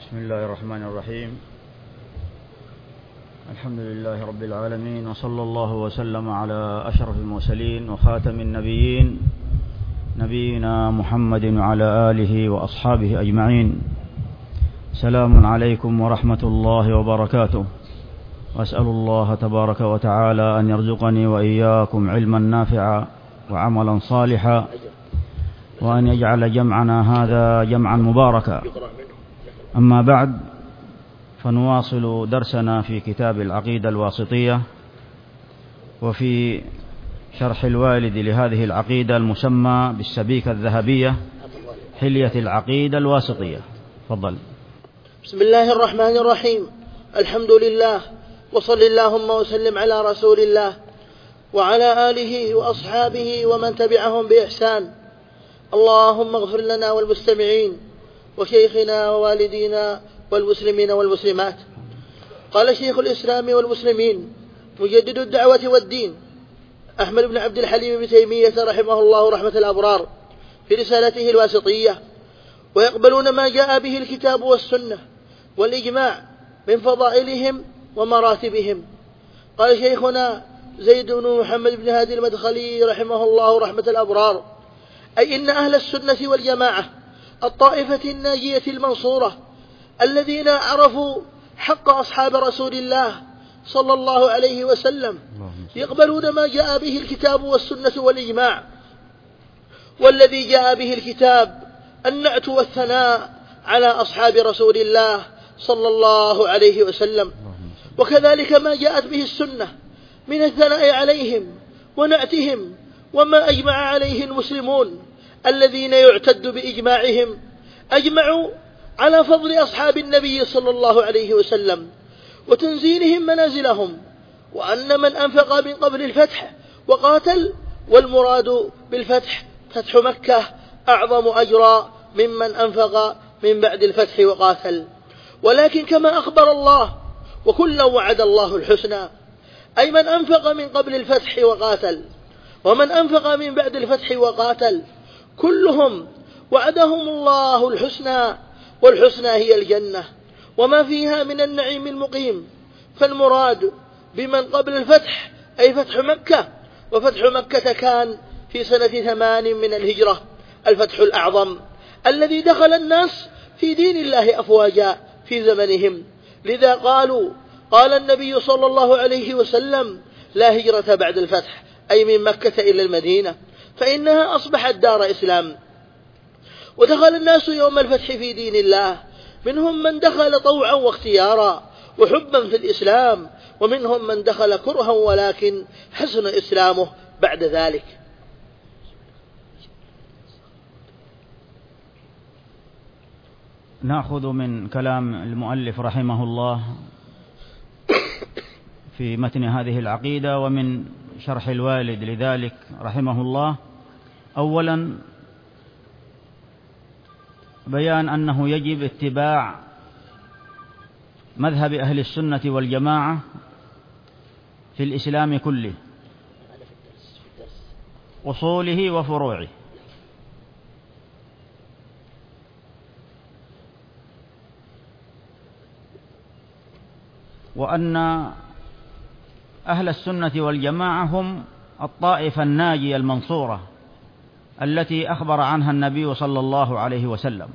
بسم الله الرحمن الرحيم. الحمد لله رب العالمين، وصلى الله وسلم على أشرف المرسلين وخاتم النبيين نبينا محمد وعلى آله وأصحابه أجمعين. سلام عليكم ورحمة الله وبركاته، وأسأل الله تبارك وتعالى أن يرزقني وإياكم علما نافعا وعملا صالحا، وأن يجعل جمعنا هذا جمعا مباركا. أما بعد، فنواصل درسنا في كتاب العقيدة الواسطية، وفي شرح الوالد لهذه العقيدة المسمى بالسبيكة الذهبية، حلية العقيدة الواسطية. تفضل. بسم الله الرحمن الرحيم. الحمد لله، وصل اللهم وسلم على رسول الله وعلى آله وأصحابه ومن تبعهم بإحسان. اللهم اغفر لنا والمستمعين وشيخنا ووالدينا والمسلمين والمسلمات. قال شيخ الإسلام والمسلمين مجدد الدعوة والدين أحمد بن عبد الحليم بن تيمية رحمه الله رحمة الأبرار في رسالته الواسطية: ويقبلون ما جاء به الكتاب والسنة والإجماع من فضائلهم ومراتبهم. قال شيخنا زيد بن محمد بن هادي المدخلي رحمه الله رحمة الأبرار: أي إن أهل السنة والجماعة الطائفة الناجية المنصورة الذين عرفوا حق أصحاب رسول الله صلى الله عليه وسلم يقبلون ما جاء به الكتاب والسنة والإجماع. والذي جاء به الكتاب النعت والثناء على أصحاب رسول الله صلى الله عليه وسلم، وكذلك ما جاءت به السنة من الثناء عليهم ونعتهم، وما أجمع عليه المسلمون الذين يعتد بإجماعهم أجمعوا على فضل أصحاب النبي صلى الله عليه وسلم وتنزيلهم منازلهم، وأن من أنفق من قبل الفتح وقاتل، والمراد بالفتح فتح مكة، أعظم أجرا ممن أنفق من بعد الفتح وقاتل. ولكن كما أخبر الله: وكلا وعد الله الحسنى، أي من أنفق من قبل الفتح وقاتل ومن أنفق من بعد الفتح وقاتل، كلهم وعدهم الله الحسنى، والحسنى هي الجنة وما فيها من النعيم المقيم. فالمراد بمن قبل الفتح أي فتح مكة، وفتح مكة كان في سنة 8 من الهجرة، الفتح الأعظم الذي دخل الناس في دين الله أفواجا في زمنهم. لذا قال النبي صلى الله عليه وسلم: لا هجرة بعد الفتح، أي من مكة إلى المدينة، فإنها أصبحت دار إسلام. ودخل الناس يوم الفتح في دين الله، منهم من دخل طوعا واختيارا وحبا في الإسلام، ومنهم من دخل كرها ولكن حسن إسلامه بعد ذلك. نأخذ من كلام المؤلف رحمه الله في متن هذه العقيدة ومن شرح الوالد لذلك رحمه الله. أولا، بيان أنه يجب اتباع مذهب أهل السنة والجماعة في الإسلام كله، أصوله وفروعه. وأن أهل السنة والجماعة هم الطائفة الناجية المنصورة التي أخبر عنها النبي صلى الله عليه وسلم.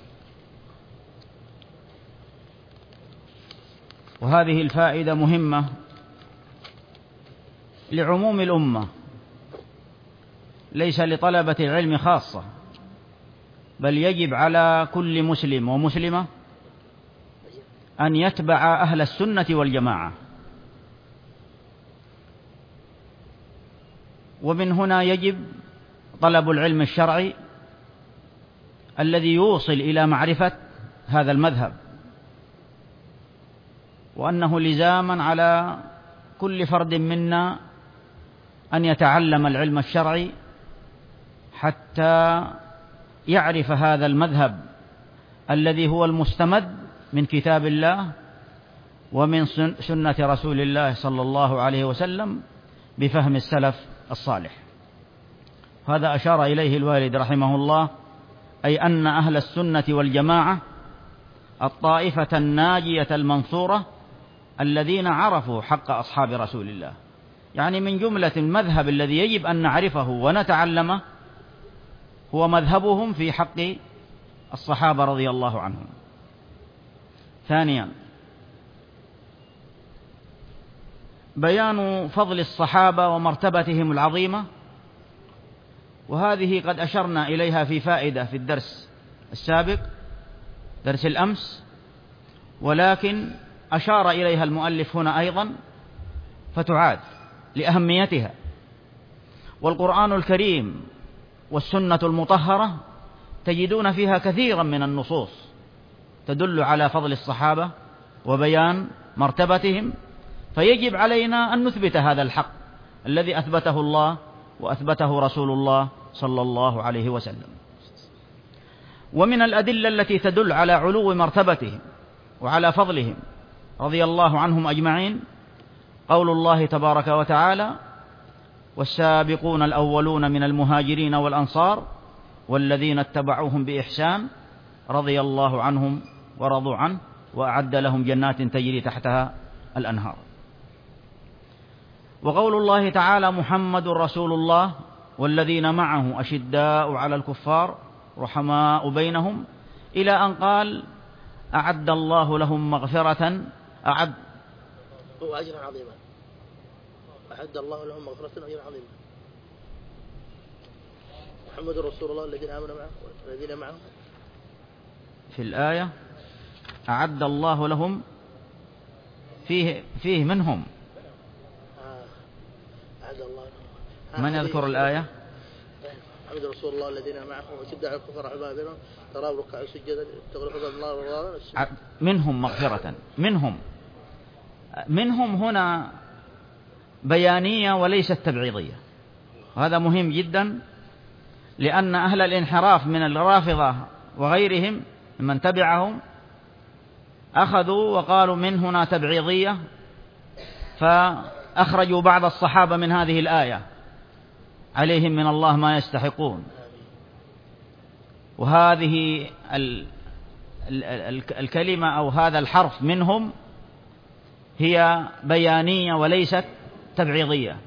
وهذه الفائدة مهمة لعموم الأمة، ليس لطلبة العلم خاصة، بل يجب على كل مسلم ومسلمة أن يتبع أهل السنة والجماعة. ومن هنا يجب طلب العلم الشرعي الذي يوصل إلى معرفة هذا المذهب، وأنه لزاما على كل فرد منا أن يتعلم العلم الشرعي حتى يعرف هذا المذهب الذي هو المستمد من كتاب الله ومن سنة رسول الله صلى الله عليه وسلم بفهم السلف الصالح. هذا أشار إليه الوالد رحمه الله، أي أن أهل السنة والجماعة الطائفة الناجية المنصورة الذين عرفوا حق أصحاب رسول الله. يعني من جملة المذهب الذي يجب أن نعرفه ونتعلمه هو مذهبهم في حق الصحابة رضي الله عنهم. ثانيا، بيان فضل الصحابة ومرتبتهم العظيمة، وهذه قد أشرنا إليها في فائدة في الدرس السابق، درس الأمس، ولكن أشار إليها المؤلف هنا أيضا فتعاد لأهميتها. والقرآن الكريم والسنة المطهرة تجدون فيها كثيرا من النصوص تدل على فضل الصحابة وبيان مرتبتهم، فيجب علينا أن نثبت هذا الحق الذي أثبته الله وأثبته رسول الله صلى الله عليه وسلم. ومن الأدلة التي تدل على علو مرتبتهم وعلى فضلهم رضي الله عنهم أجمعين قول الله تبارك وتعالى: والسابقون الأولون من المهاجرين والأنصار والذين اتبعوهم بإحسان رضي الله عنهم ورضوا عنه وأعد لهم جنات تجري تحتها الأنهار. وقول الله تعالى: محمد رسول الله والذين معه أشداء على الكفار رحماء بينهم، إلى أن قال: أعد الله لهم مغفرة وأجرا عظيما. أعد الله لهم مغفرة وأجرا عظيما. محمد رسول الله الذين آمنوا معه والذين معه. في الآية أعد الله لهم فيه منهم. أعد الله لهم. من يذكر الآية؟ محمد رسول الله الذين معه وشدة على الكفار رحماء بينهم تراهم ركعا سجدا تغرق الله والله. منهم مغفرة. منهم هنا بيانية وليست تبعيضية، وهذا مهم جدا، لأن أهل الانحراف من الرافضة وغيرهم من تبعهم أخذوا وقالوا من هنا تبعيضية، فأخرجوا بعض الصحابة من هذه الآية عليهم من الله ما يستحقون. وهذه الكلمة أو هذا الحرف منهم هي بيانية وليست تبعيضية،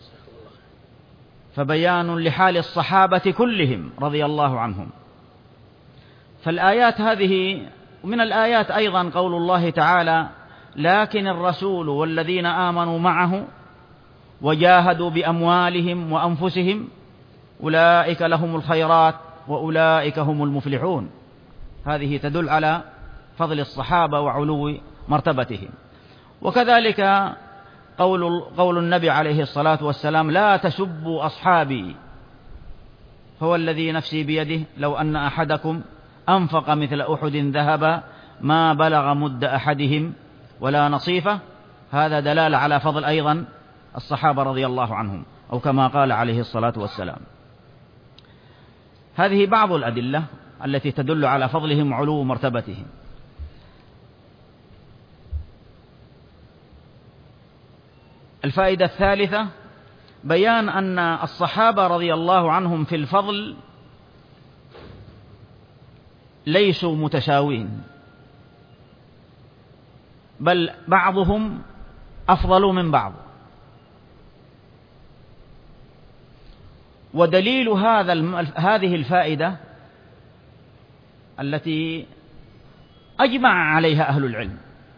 فبيان لحال الصحابة كلهم رضي الله عنهم. فالآيات هذه، ومن الآيات أيضا قول الله تعالى: لكن الرسول والذين آمنوا معه وجاهدوا بأموالهم وأنفسهم أولئك لهم الخيرات وأولئك هم المفلحون. هذه تدل على فضل الصحابة وعلو مرتبتهم. وكذلك قول النبي عليه الصلاة والسلام: لا تسبوا أصحابي هو الذي نفسي بيده لو أن أحدكم أنفق مثل أحد ذهبا ما بلغ مد أحدهم ولا نصيفه. هذا دلالة على فضل أيضا الصحابة رضي الله عنهم، أو كما قال عليه الصلاة والسلام. هذه بعض الأدلة التي تدل على فضلهم وعلو مرتبتهم. الفائدة الثالثة: بيان أن الصحابة رضي الله عنهم في الفضل ليسوا متساوين، بل بعضهم أفضل من بعض. ودليل هذه الفائدة التي أجمع عليها أهل العلم،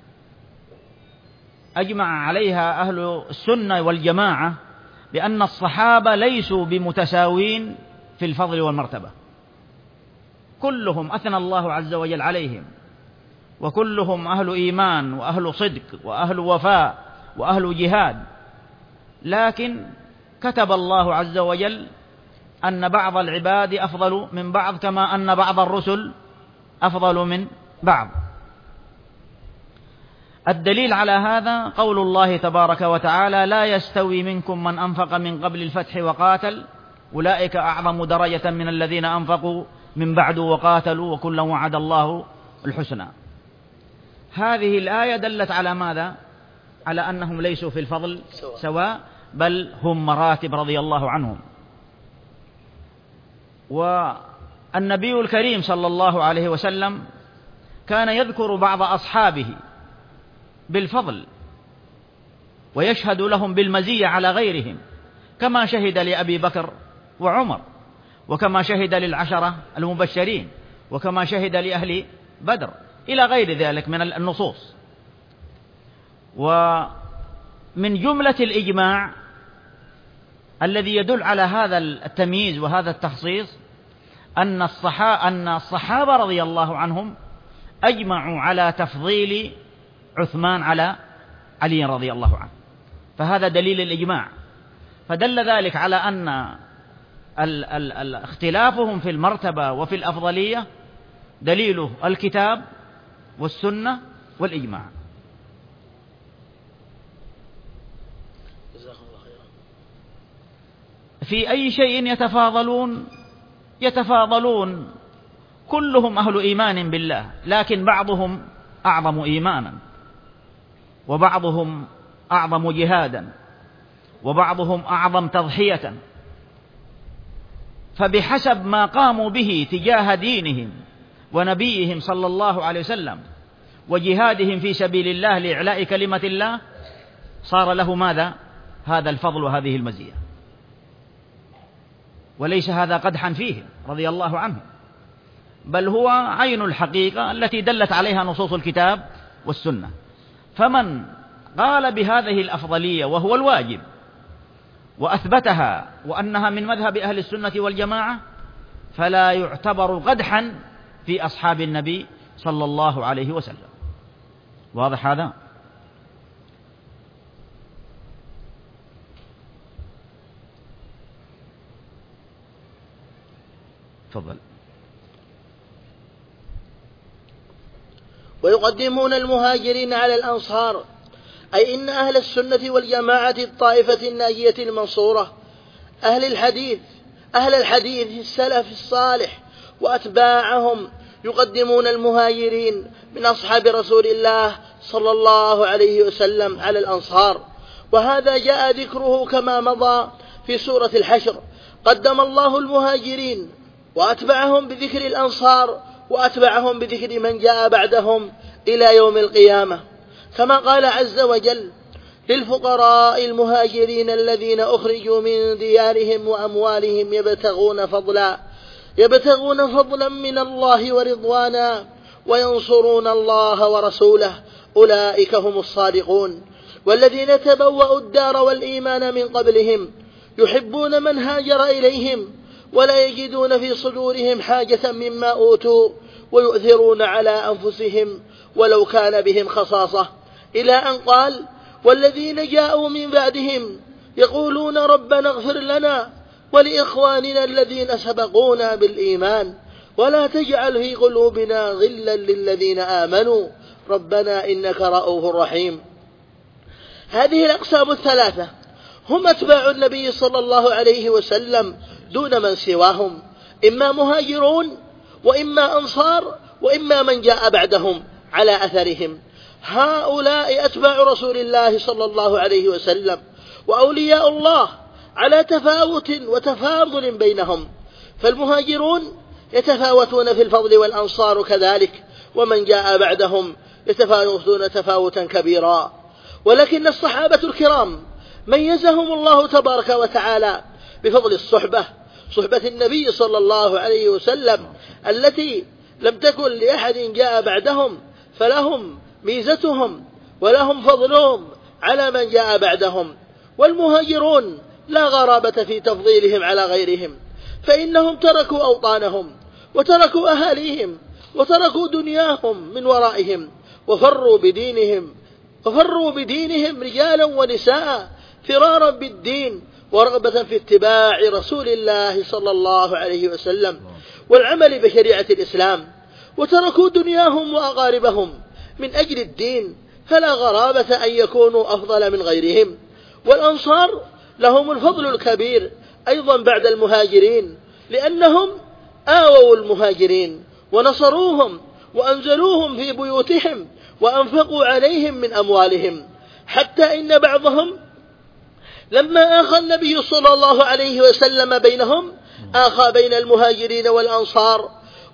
أجمع عليها أهل السنة والجماعة، بأن الصحابة ليسوا بمتساوين في الفضل والمرتبة. كلهم أثنى الله عز وجل عليهم، وكلهم أهل إيمان وأهل صدق وأهل وفاء وأهل جهاد، لكن كتب الله عز وجل أن بعض العباد أفضل من بعض، كما أن بعض الرسل أفضل من بعض. الدليل على هذا قول الله تبارك وتعالى: لا يستوي منكم من أنفق من قبل الفتح وقاتل أولئك أعظم درجة من الذين أنفقوا من بعد وقاتلوا وكلا وعد الله الحسنى. هذه الآية دلت على ماذا؟ على أنهم ليسوا في الفضل سواء، بل هم مراتب رضي الله عنهم. والنبي الكريم صلى الله عليه وسلم كان يذكر بعض أصحابه بالفضل ويشهد لهم بالمزية على غيرهم، كما شهد لأبي بكر وعمر، وكما شهد للعشرة المبشرين، وكما شهد لأهل بدر، إلى غير ذلك من النصوص. ومن جملة الإجماع الذي يدل على هذا التمييز وهذا التخصيص أن الصحابة رضي الله عنهم أجمعوا على تفضيل عثمان على علي رضي الله عنه، فهذا دليل الإجماع. فدل ذلك على أن اختلافهم في المرتبة وفي الأفضلية دليله الكتاب والسنة والإجماع. في أي شيء يتفاضلون كلهم أهل إيمان بالله، لكن بعضهم أعظم إيمانا، وبعضهم أعظم جهادا، وبعضهم أعظم تضحية، فبحسب ما قاموا به تجاه دينهم ونبيهم صلى الله عليه وسلم وجهادهم في سبيل الله لإعلاء كلمة الله صار له ماذا؟ هذا الفضل وهذه المزية، وليس هذا قدحا فيه رضي الله عنه، بل هو عين الحقيقة التي دلت عليها نصوص الكتاب والسنة. فمن قال بهذه الأفضلية وهو الواجب وأثبتها وأنها من مذهب أهل السنة والجماعة فلا يعتبر قدحا في أصحاب النبي صلى الله عليه وسلم. واضح هذا؟ تفضل. ويقدمون المهاجرين على الأنصار، أي إن أهل السنة والجماعة الطائفة الناجية المنصورة أهل الحديث السلف الصالح وأتباعهم يقدمون المهاجرين من أصحاب رسول الله صلى الله عليه وسلم على الأنصار، وهذا جاء ذكره كما مضى في سورة الحشر. قدم الله المهاجرين وأتبعهم بذكر الأنصار وأتبعهم بذكر من جاء بعدهم إلى يوم القيامة، كما قال عز وجل: للفقراء المهاجرين الذين أخرجوا من ديارهم وأموالهم يبتغون فضلا من الله ورضوانا وينصرون الله ورسوله أولئك هم الصادقون. والذين تبوأوا الدار والإيمان من قبلهم يحبون من هاجر إليهم ولا يجدون في صدورهم حاجة مما أوتوا ويؤثرون على أنفسهم ولو كان بهم خصاصة، إلى أن قال: والذين جاءوا من بعدهم يقولون ربنا اغفر لنا ولإخواننا الذين سبقونا بالإيمان ولا تجعل في قلوبنا غلا للذين آمنوا ربنا إنك رؤوف رحيم. هذه الأقسام الثلاثة هم أتباع النبي صلى الله عليه وسلم دون من سواهم، إما مهاجرون وإما أنصار وإما من جاء بعدهم على أثرهم. هؤلاء أتباع رسول الله صلى الله عليه وسلم وأولياء الله على تفاوت وتفاضل بينهم، فالمهاجرون يتفاوتون في الفضل والأنصار كذلك، ومن جاء بعدهم يتفاوتون تفاوتا كبيرا. ولكن الصحابة الكرام ميزهم الله تبارك وتعالى بفضل صحبة النبي صلى الله عليه وسلم التي لم تكن لأحد جاء بعدهم، فلهم ميزتهم ولهم فضلهم على من جاء بعدهم. والمهاجرون لا غرابة في تفضيلهم على غيرهم، فإنهم تركوا أوطانهم وتركوا أهاليهم وتركوا دنياهم من ورائهم وفروا بدينهم رجالا ونساء فرارا بالدين ورغبة في اتباع رسول الله صلى الله عليه وسلم والعمل بشريعة الإسلام، وتركوا دنياهم وأقاربهم من أجل الدين، فلا غرابة أن يكونوا أفضل من غيرهم. والأنصار لهم الفضل الكبير أيضا بعد المهاجرين، لأنهم آووا المهاجرين ونصروهم وأنزلوهم في بيوتهم وأنفقوا عليهم من أموالهم، حتى إن بعضهم لما آخى النبي صلى الله عليه وسلم بينهم آخى بين المهاجرين والأنصار،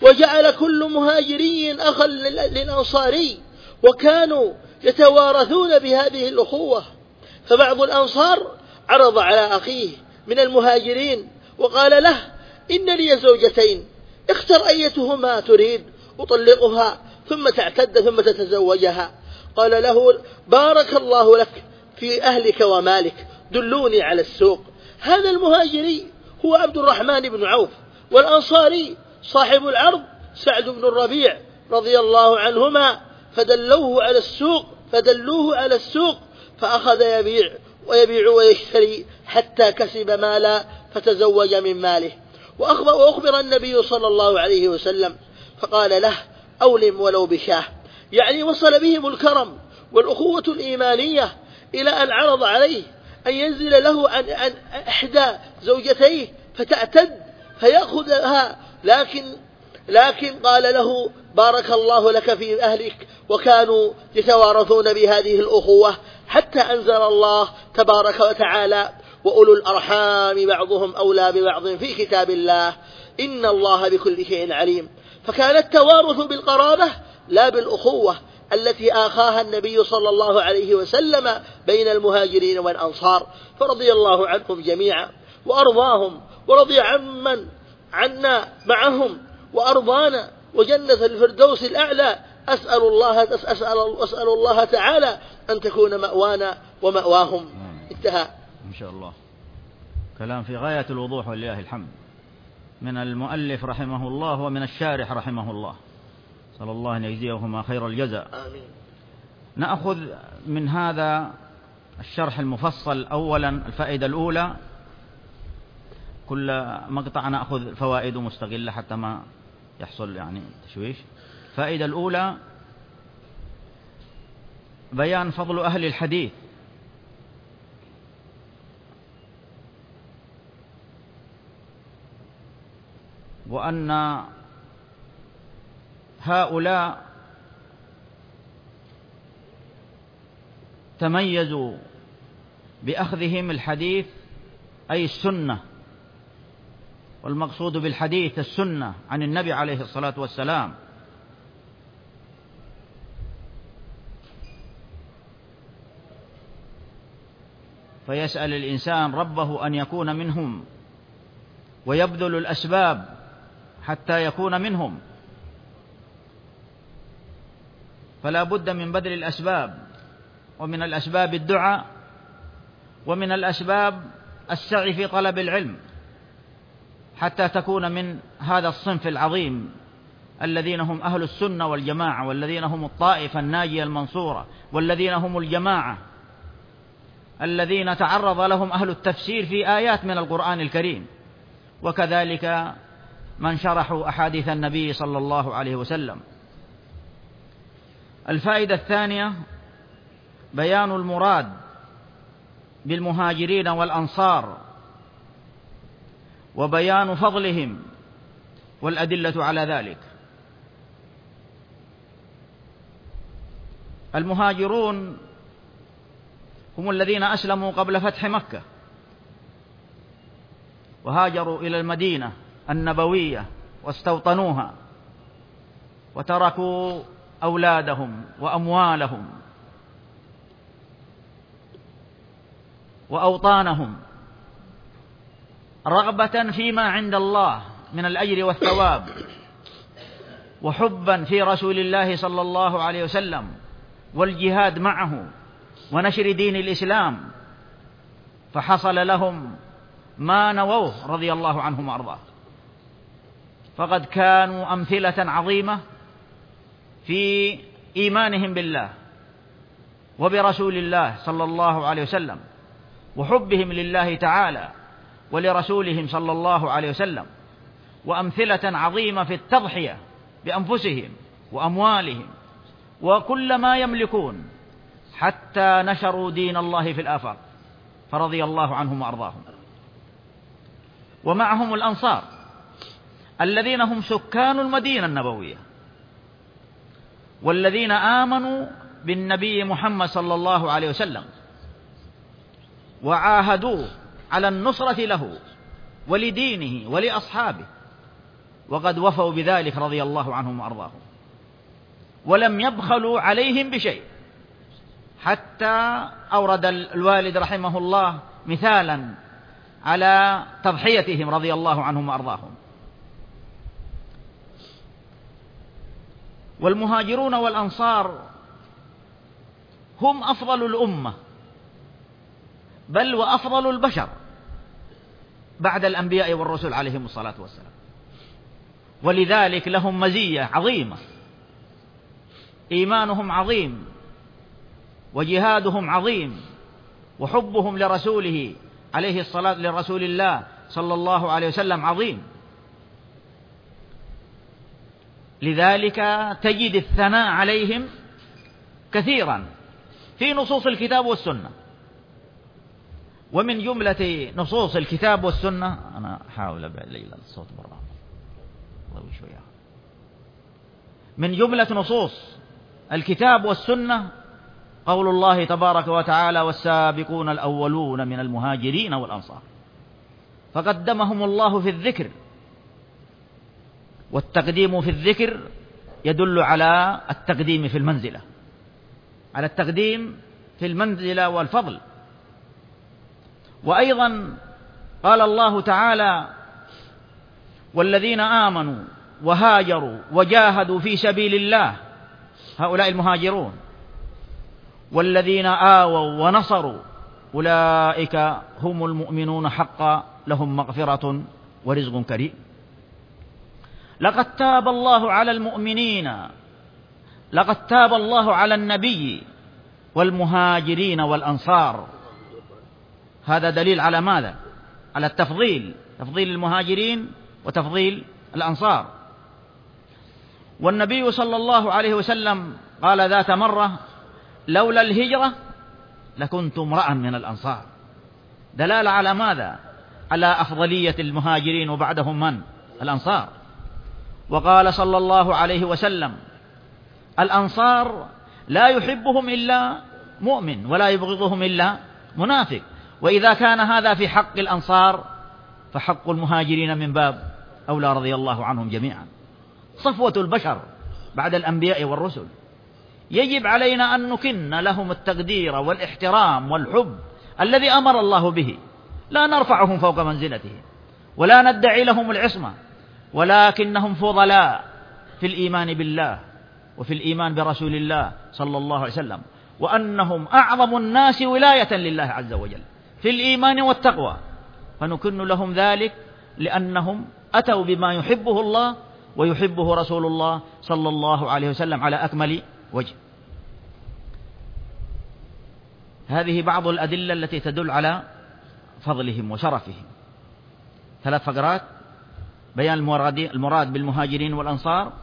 وجعل كل مهاجري أخا للأنصاري، وكانوا يتوارثون بهذه الأخوة. فبعض الأنصار عرض على أخيه من المهاجرين وقال له: إن لي زوجتين، اختر أيتهما تريد أطلقها ثم تعتد ثم تتزوجها. قال له: بارك الله لك في أهلك ومالك، دلوني على السوق. هذا المهاجري هو عبد الرحمن بن عوف، والأنصاري صاحب العرض سعد بن الربيع رضي الله عنهما، فدلوه على السوق فأخذ يبيع ويشتري حتى كسب مالا فتزوج من ماله. وأخبر النبي صلى الله عليه وسلم فقال له: أولم ولو بشاه. يعني وصل بهم الكرم والأخوة الإيمانية إلى أن عرض عليه أن ينزل له عن إحدى زوجتيه فتعتد فيأخذها، لكن قال له: بارك الله لك في أهلك. وكانوا يتوارثون بهذه الأخوة حتى أنزل الله تبارك وتعالى: وأولو الأرحام بعضهم أولى ببعض في كتاب الله إن الله بكل شيء عليم. فكان التوارث بالقرابة لا بالأخوة التي آخاها النبي صلى الله عليه وسلم بين المهاجرين والأنصار، فرضي الله عنهم جميعا وأرضاهم، ورضي عمن عنا معهم وأرضانا، وجنة الفردوس الأعلى أسأل الله تعالى أن تكون مأوانا ومأواهم. انتهى. إن شاء الله. كلام في غاية الوضوح ولله الحمد، من المؤلف رحمه الله ومن الشارح رحمه الله، صلى الله أن يجزيهما خير الجزاء. آمين. نأخذ من هذا الشرح المفصل أولا الفائدة الأولى، كل مقطع نأخذ فوائد مستقلة حتى ما يحصل يعني تشويش. الفائدة الأولى: بيان فضل أهل الحديث، وأن هؤلاء تميزوا بأخذهم الحديث أي السنة، والمقصود بالحديث السنة عن النبي عليه الصلاة والسلام. فيسأل الإنسان ربه أن يكون منهم ويبذل الأسباب حتى يكون منهم، فلا بد من بذل الأسباب، ومن الأسباب الدعاء، ومن الأسباب السعي في طلب العلم حتى تكون من هذا الصنف العظيم الذين هم أهل السنة والجماعة، والذين هم الطائفة الناجية المنصورة، والذين هم الجماعة الذين تعرض لهم أهل التفسير في آيات من القرآن الكريم، وكذلك من شرحوا أحاديث النبي صلى الله عليه وسلم. الفائدة الثانية: بيان المراد بالمهاجرين والأنصار، وبيان فضلهم والأدلة على ذلك. المهاجرون هم الذين أسلموا قبل فتح مكة، وهاجروا إلى المدينة النبوية واستوطنوها، وتركوا أولادهم وأموالهم وأوطانهم رغبة فيما عند الله من الأجر والثواب، وحبا في رسول الله صلى الله عليه وسلم والجهاد معه ونشر دين الإسلام، فحصل لهم ما نووه رضي الله عنهم وأرضاه. فقد كانوا أمثلة عظيمة في إيمانهم بالله وبرسول الله صلى الله عليه وسلم، وحبهم لله تعالى ولرسولهم صلى الله عليه وسلم، وأمثلة عظيمة في التضحية بأنفسهم وأموالهم وكل ما يملكون حتى نشروا دين الله في الآفاق، فرضي الله عنهم وأرضاهم. ومعهم الأنصار الذين هم سكان المدينة النبوية، والذين آمنوا بالنبي محمد صلى الله عليه وسلم وعاهدوه على النصرة له ولدينه ولأصحابه، وقد وفوا بذلك رضي الله عنهم وأرضاهم، ولم يبخلوا عليهم بشيء، حتى أورد الوالد رحمه الله مثالا على تضحيتهم رضي الله عنهم وأرضاهم. والمهاجرون والأنصار هم أفضل الأمة، بل وأفضل البشر بعد الأنبياء والرسل عليهم الصلاة والسلام، ولذلك لهم مزية عظيمة، إيمانهم عظيم، وجهادهم عظيم، وحبهم لرسوله عليه الصلاة لرسول الله صلى الله عليه وسلم عظيم. لذلك تجد الثناء عليهم كثيرا في نصوص الكتاب والسنة. ومن جملة نصوص الكتاب والسنة، أنا أحاول أبعد ليلة الصوت برا شوية، من جملة نصوص الكتاب والسنة قول الله تبارك وتعالى: والسابقون الأولون من المهاجرين والأنصار، فقدمهم الله في الذكر، والتقديم في الذكر يدل على التقديم في المنزلة، على التقديم في المنزلة والفضل. وأيضا قال الله تعالى: والذين آمنوا وهاجروا وجاهدوا في سبيل الله، هؤلاء المهاجرون، والذين آووا ونصروا أولئك هم المؤمنون حقا لهم مغفرة ورزق كريم. لقد تاب الله على المؤمنين، لقد تاب الله على النبي والمهاجرين والأنصار. هذا دليل على ماذا؟ على التفضيل، تفضيل المهاجرين وتفضيل الأنصار. والنبي صلى الله عليه وسلم قال ذات مرة: لولا الهجرة لكنت امرأ من الأنصار. دلالة على ماذا؟ على أفضلية المهاجرين وبعدهم من؟ الأنصار. وقال صلى الله عليه وسلم: الأنصار لا يحبهم إلا مؤمن ولا يبغضهم إلا منافق. وإذا كان هذا في حق الأنصار فحق المهاجرين من باب أولى رضي الله عنهم جميعا. صفوة البشر بعد الأنبياء والرسل، يجب علينا أن نكن لهم التقدير والاحترام والحب الذي أمر الله به، لا نرفعهم فوق منزلتهم ولا ندعي لهم العصمة، ولكنهم فضلاء في الإيمان بالله وفي الإيمان برسول الله صلى الله عليه وسلم، وأنهم أعظم الناس ولاية لله عز وجل في الإيمان والتقوى، فنكن لهم ذلك لأنهم أتوا بما يحبه الله ويحبه رسول الله صلى الله عليه وسلم على أكمل وجه. هذه بعض الأدلة التي تدل على فضلهم وشرفهم. 3 فقرات: بيان المراد بالمهاجرين والأنصار،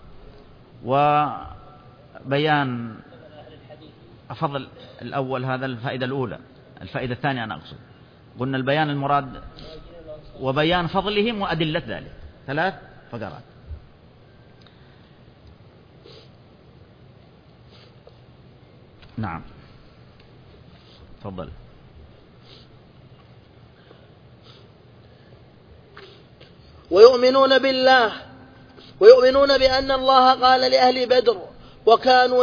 وبيان فضل الأول، هذا الفائدة الأولى. الفائدة الثانية أنا أقصد، قلنا البيان المراد وبيان فضلهم وأدلة ذلك. 3 فقرات. نعم، تفضل. ويؤمنون بالله، ويؤمنون بأن الله قال لأهل بدر وكانوا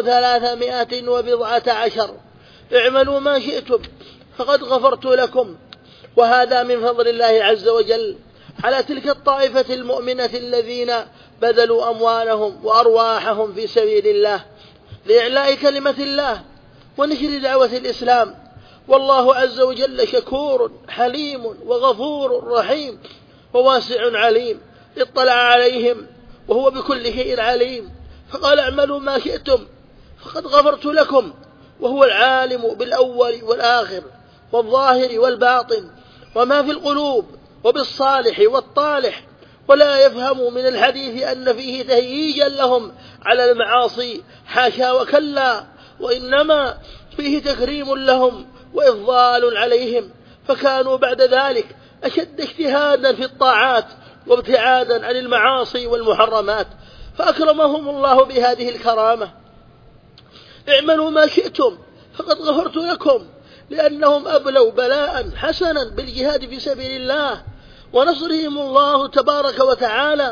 319: اعملوا ما شئتم فقد غفرت لكم. وهذا من فضل الله عز وجل على تلك الطائفة المؤمنة الذين بذلوا أموالهم وأرواحهم في سبيل الله لإعلاء كلمة الله ونشر دعوة الإسلام. والله عز وجل شكور حليم وغفور رحيم وواسع عليم، اطلع عليهم وهو بكل شيء عليم، فقال: اعملوا ما شئتم فقد غفرت لكم، وهو العالم بالأول والآخر والظاهر والباطن وما في القلوب وبالصالح والطالح، ولا يفهم من الحديث أن فيه تهييجا لهم على المعاصي، حاشا وكلا، وإنما فيه تكريم لهم وإفضال عليهم، فكانوا بعد ذلك أشد اجتهادا في الطاعات وابتعادا عن المعاصي والمحرمات، فأكرمهم الله بهذه الكرامة. اعملوا ما شئتم فقد غفرت لكم، لأنهم أبلوا بلاء حسنا بالجهاد في سبيل الله ونصرهم الله تبارك وتعالى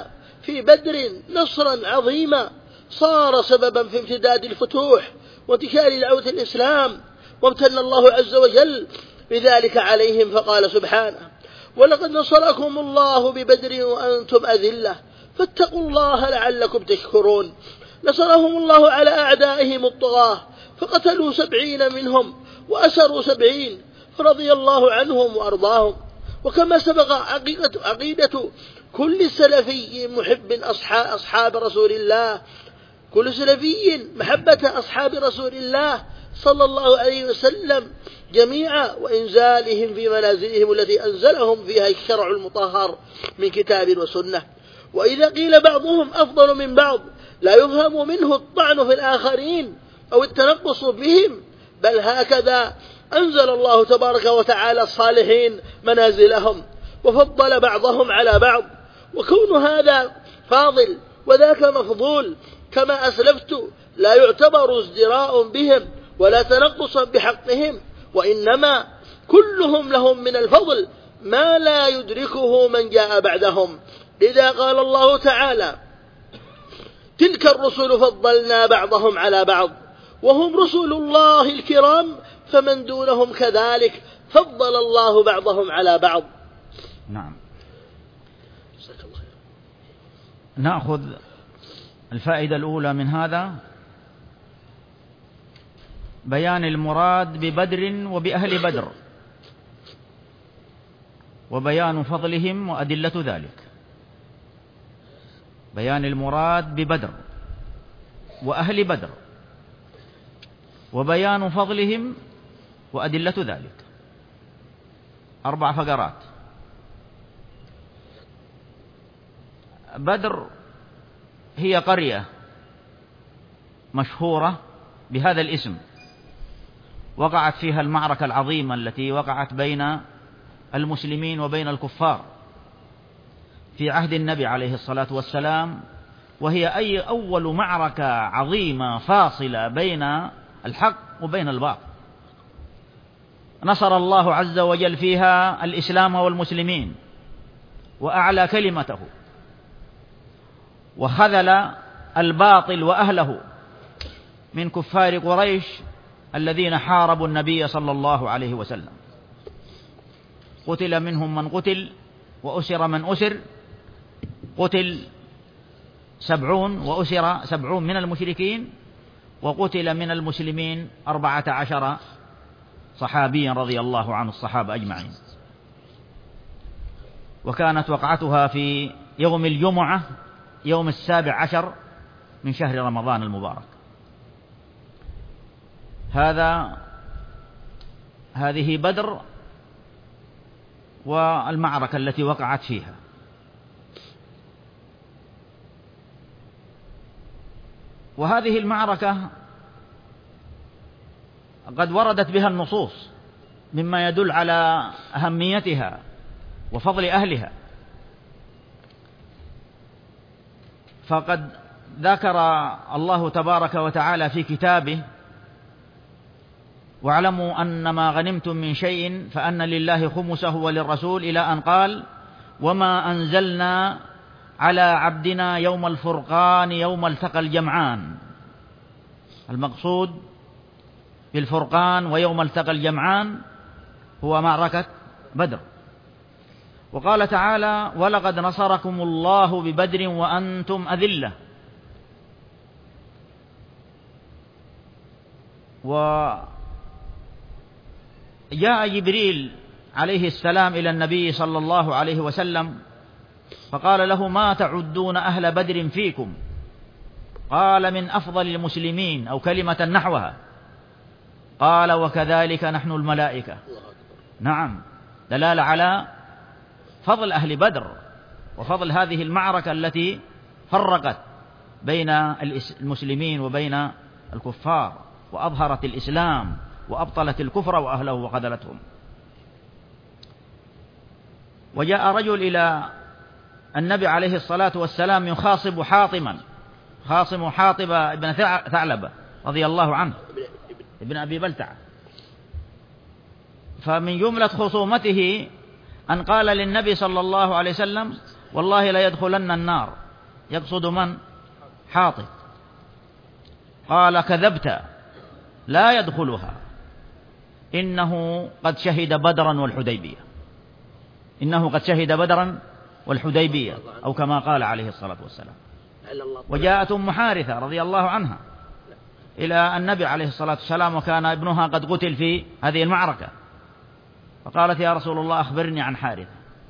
في بدر نصرا عظيما صار سببا في امتداد الفتوح وانتشار دعوة الإسلام، وامتن الله عز وجل بذلك عليهم فقال سبحانه: ولقد نصركم الله ببدر وأنتم أذلة فاتقوا الله لعلكم تشكرون. نصرهم الله على أعدائهم الطغاة فقتلوا 70 منهم وأسروا 70 فرضي الله عنهم وأرضاهم. وكما سبق عقيدة كل سلفي محب أصحاب رسول الله، كل سلفي محبة أصحاب رسول الله صلى الله عليه وسلم جميعا، وإنزالهم في منازلهم التي أنزلهم فيها الشرع المطهر من كتاب وسنة. وإذا قيل بعضهم أفضل من بعض لا يفهم منه الطعن في الآخرين أو التنقص بهم، بل هكذا أنزل الله تبارك وتعالى الصالحين منازلهم وفضل بعضهم على بعض، وكون هذا فاضل وذاك مفضول كما أسلفت لا يعتبر ازدراء بهم ولا تنقصا بحقهم، وإنما كلهم لهم من الفضل ما لا يدركه من جاء بعدهم. لذا قال الله تعالى: تلك الرسل فضلنا بعضهم على بعض وهم رسل الله الكرام فمن دونهم كذلك فضل الله بعضهم على بعض. نعم. نأخذ الفائدة الأولى من هذا بيان المراد ببدر وبأهل بدر وبيان فضلهم وأدلة ذلك. بيان المراد ببدر وأهل بدر وبيان فضلهم وأدلة ذلك. 4 فقرات. بدر هي قرية مشهورة بهذا الاسم، وقعت فيها المعركة العظيمة التي وقعت بين المسلمين وبين الكفار في عهد النبي عليه الصلاة والسلام، وهي أول معركة عظيمة فاصلة بين الحق وبين الباطل. نصر الله عز وجل فيها الإسلام والمسلمين وأعلى كلمته، وخذل الباطل وأهله من كفار قريش الذين حاربوا النبي صلى الله عليه وسلم. قتل منهم من قتل وأسر من أسر، قتل 70 وأسر 70 من المشركين، وقتل من المسلمين 14 صحابيا رضي الله عن الصحابة أجمعين. وكانت وقعتها في يوم الجمعة يوم 17 من شهر رمضان المبارك. هذه بدر والمعركة التي وقعت فيها. وهذه المعركة قد وردت بها النصوص مما يدل على أهميتها وفضل أهلها. فقد ذكر الله تبارك وتعالى في كتابه: واعلموا أن ما غنمتم من شيء فأن لله خمسه وللرسول، إلى أن قال: وما أنزلنا على عبدنا يوم الفرقان يوم التقى الجمعان. المقصود بالفرقان ويوم التقى الجمعان هو معركة بدر. وقال تعالى: ولقد نصركم الله ببدر وأنتم أذلة. وجاء جبريل عليه السلام إلى النبي صلى الله عليه وسلم فقال له: ما تعدون أهل بدر فيكم؟ قال: من أفضل المسلمين، أو كلمة نحوها. قال: وكذلك نحن الملائكة. نعم، دلالة على فضل أهل بدر وفضل هذه المعركة التي فرقت بين المسلمين وبين الكفار، وأظهرت الإسلام وأبطلت الكفر وأهله وخذلتهم. وجاء رجل إلى النبي عليه الصلاة والسلام يخاصم حاطب ابن ثعلبة رضي الله عنه ابن أبي بلتعة. فمن جملة خصومته أن قال للنبي صلى الله عليه وسلم: والله لا يدخلن النار يقصد من؟ حاطب. قال كذبت لا يدخلها، إنه قد شهد بدرا والحديبية، إنه قد شهد بدرا والحديبية، أو كما قال عليه الصلاة والسلام. وجاءت أم حارثة رضي الله عنها إلى النبي عليه الصلاة والسلام وكان ابنها قد قتل في هذه المعركة، فقالت يا رسول الله أخبرني عن حارثة،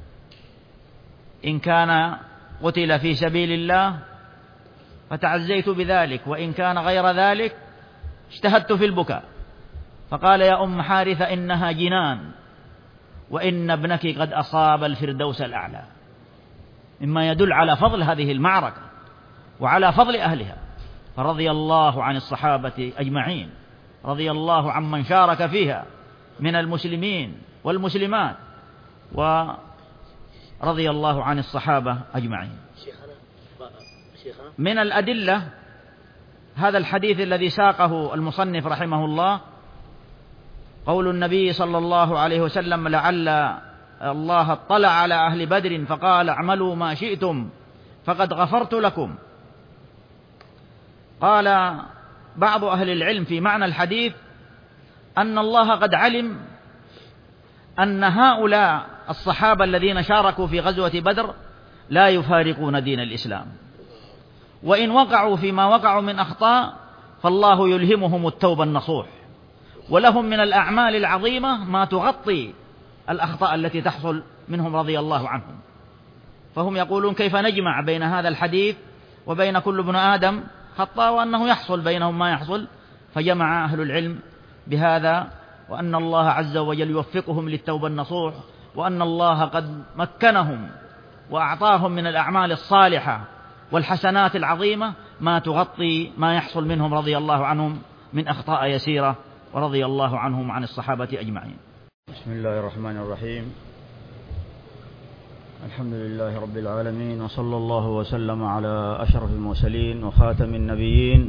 إن كان قتل في سبيل الله فتعزيت بذلك، وإن كان غير ذلك اجتهدت في البكاء. فقال يا أم حارثة إنها جنان، وإن ابنك قد أصاب الفردوس الأعلى، مما يدل على فضل هذه المعركة وعلى فضل أهلها. فرضي الله عن الصحابة أجمعين، رضي الله عمن شارك فيها من المسلمين والمسلمات، ورضي الله عن الصحابة أجمعين. من الأدلة هذا الحديث الذي ساقه المصنف رحمه الله قول النبي صلى الله عليه وسلم لعل الله اطلع على أهل بدر فقال اعملوا ما شئتم فقد غفرت لكم. قال بعض أهل العلم في معنى الحديث أن الله قد علم أن هؤلاء الصحابة الذين شاركوا في غزوة بدر لا يفارقون دين الإسلام، وإن وقعوا فيما وقعوا من أخطاء فالله يلهمهم التوبة النصوح، ولهم من الأعمال العظيمة ما تغطي الأخطاء التي تحصل منهم رضي الله عنهم. فهم يقولون كيف نجمع بين هذا الحديث وبين كل ابن آدم خطأ وأنه يحصل بينهم ما يحصل، فجمع أهل العلم بهذا، وأن الله عز وجل يوفقهم للتوبة النصوح، وأن الله قد مكنهم وأعطاهم من الأعمال الصالحة والحسنات العظيمة ما تغطي ما يحصل منهم رضي الله عنهم من أخطاء يسيرة، ورضي الله عنهم عن الصحابة أجمعين. بسم الله الرحمن الرحيم. الحمد لله رب العالمين، وصلى الله وسلم على أشرف المرسلين وخاتم النبيين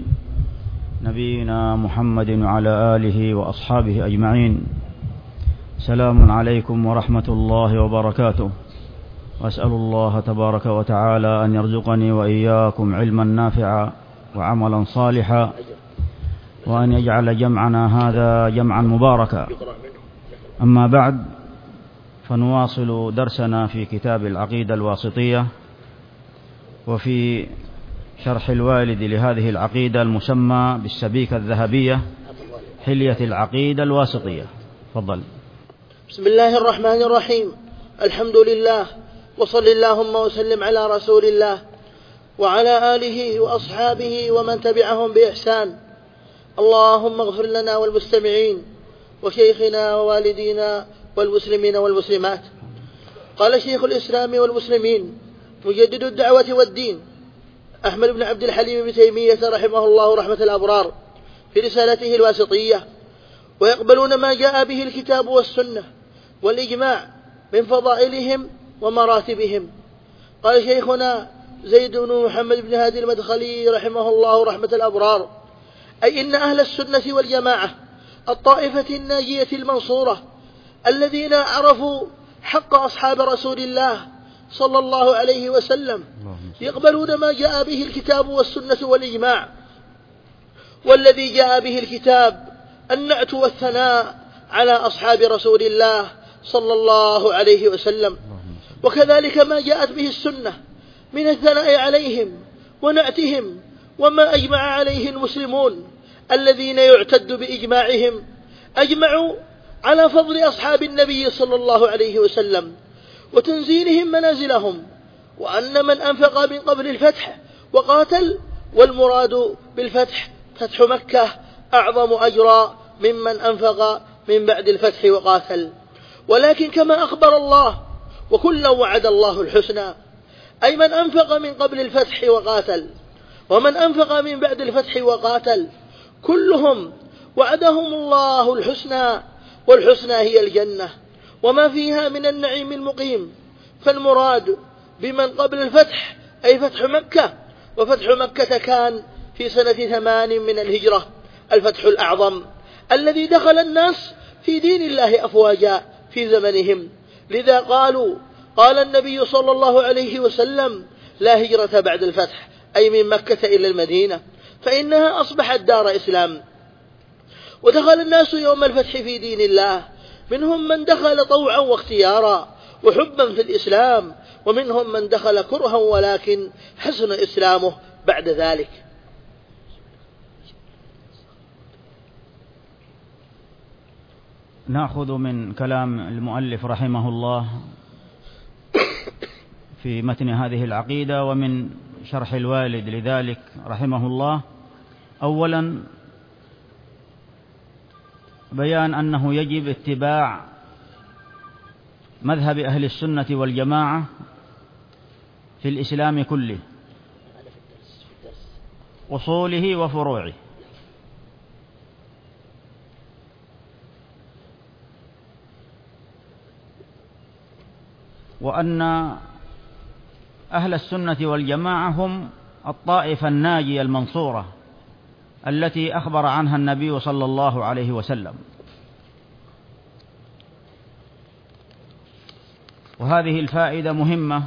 نبينا محمد وعلى آله وأصحابه أجمعين. سلام عليكم ورحمة الله وبركاته، وأسأل الله تبارك وتعالى أن يرزقني وإياكم علما نافعا وعملا صالحا، وأن يجعل جمعنا هذا جمعا مباركا. أما بعد، فنواصل درسنا في كتاب العقيدة الواسطية، وفي شرح الوالد لهذه العقيدة المسمى بالسبيكة الذهبية، حلية العقيدة الواسطية. تفضل. بسم الله الرحمن الرحيم. الحمد لله، وصل اللهم وسلم على رسول الله وعلى آله وأصحابه ومن تبعهم بإحسان. اللهم اغفر لنا والمستمعين وشيخنا ووالدينا والمسلمين والمسلمات. قال شيخ الإسلام والمسلمين مجدد الدعوة والدين أحمد بن عبد الحليم بن تيمية رحمه الله رحمة الأبرار في رسالته الواسطية: ويقبلون ما جاء به الكتاب والسنة والإجماع من فضائلهم ومراتبهم. قال شيخنا زيد بن محمد بن هادي المدخلي رحمه الله رحمة الأبرار: أي إن أهل السنة والجماعة الطائفة الناجية المنصورة الذين عرفوا حق أصحاب رسول الله صلى الله عليه وسلم يقبلون ما جاء به الكتاب والسنة والإجماع. والذي جاء به الكتاب النعت والثناء على أصحاب رسول الله صلى الله عليه وسلم، وكذلك ما جاءت به السنة من الثناء عليهم ونعتهم، وما أجمع عليه المسلمون الذين يعتد بإجماعهم أجمعوا على فضل أصحاب النبي صلى الله عليه وسلم وتنزيلهم منازلهم، وأن من أنفق من قبل الفتح وقاتل، والمراد بالفتح فتح مكة، أعظم أجرا ممن أنفق من بعد الفتح وقاتل. ولكن كما أخبر الله: وكلا وعد الله الحسنى، أي من أنفق من قبل الفتح وقاتل ومن أنفق من بعد الفتح وقاتل كلهم وعدهم الله الحسنى، والحسنى هي الجنة وما فيها من النعيم المقيم. فالمراد بمن قبل الفتح أي فتح مكة، وفتح مكة كان في سنة 8 من الهجرة، الفتح الأعظم الذي دخل الناس في دين الله أفواجا في زمنهم. لذا قالوا: قال النبي صلى الله عليه وسلم: لا هجرة بعد الفتح، أي من مكة إلى المدينة، فإنها أصبحت دار إسلام، ودخل الناس يوم الفتح في دين الله، منهم من دخل طوعا واختيارا وحبا في الإسلام، ومنهم من دخل كرها ولكن حسن إسلامه بعد ذلك. نأخذ من كلام المؤلف رحمه الله في متن هذه العقيدة ومن شرح الوالد لذلك رحمه الله. أولا بيان أنه يجب اتباع مذهب أهل السنة والجماعة في الإسلام كله، أصوله وفروعه، وأن أهل السنة والجماعة هم الطائفة الناجية المنصورة التي أخبر عنها النبي صلى الله عليه وسلم. وهذه الفائدة مهمة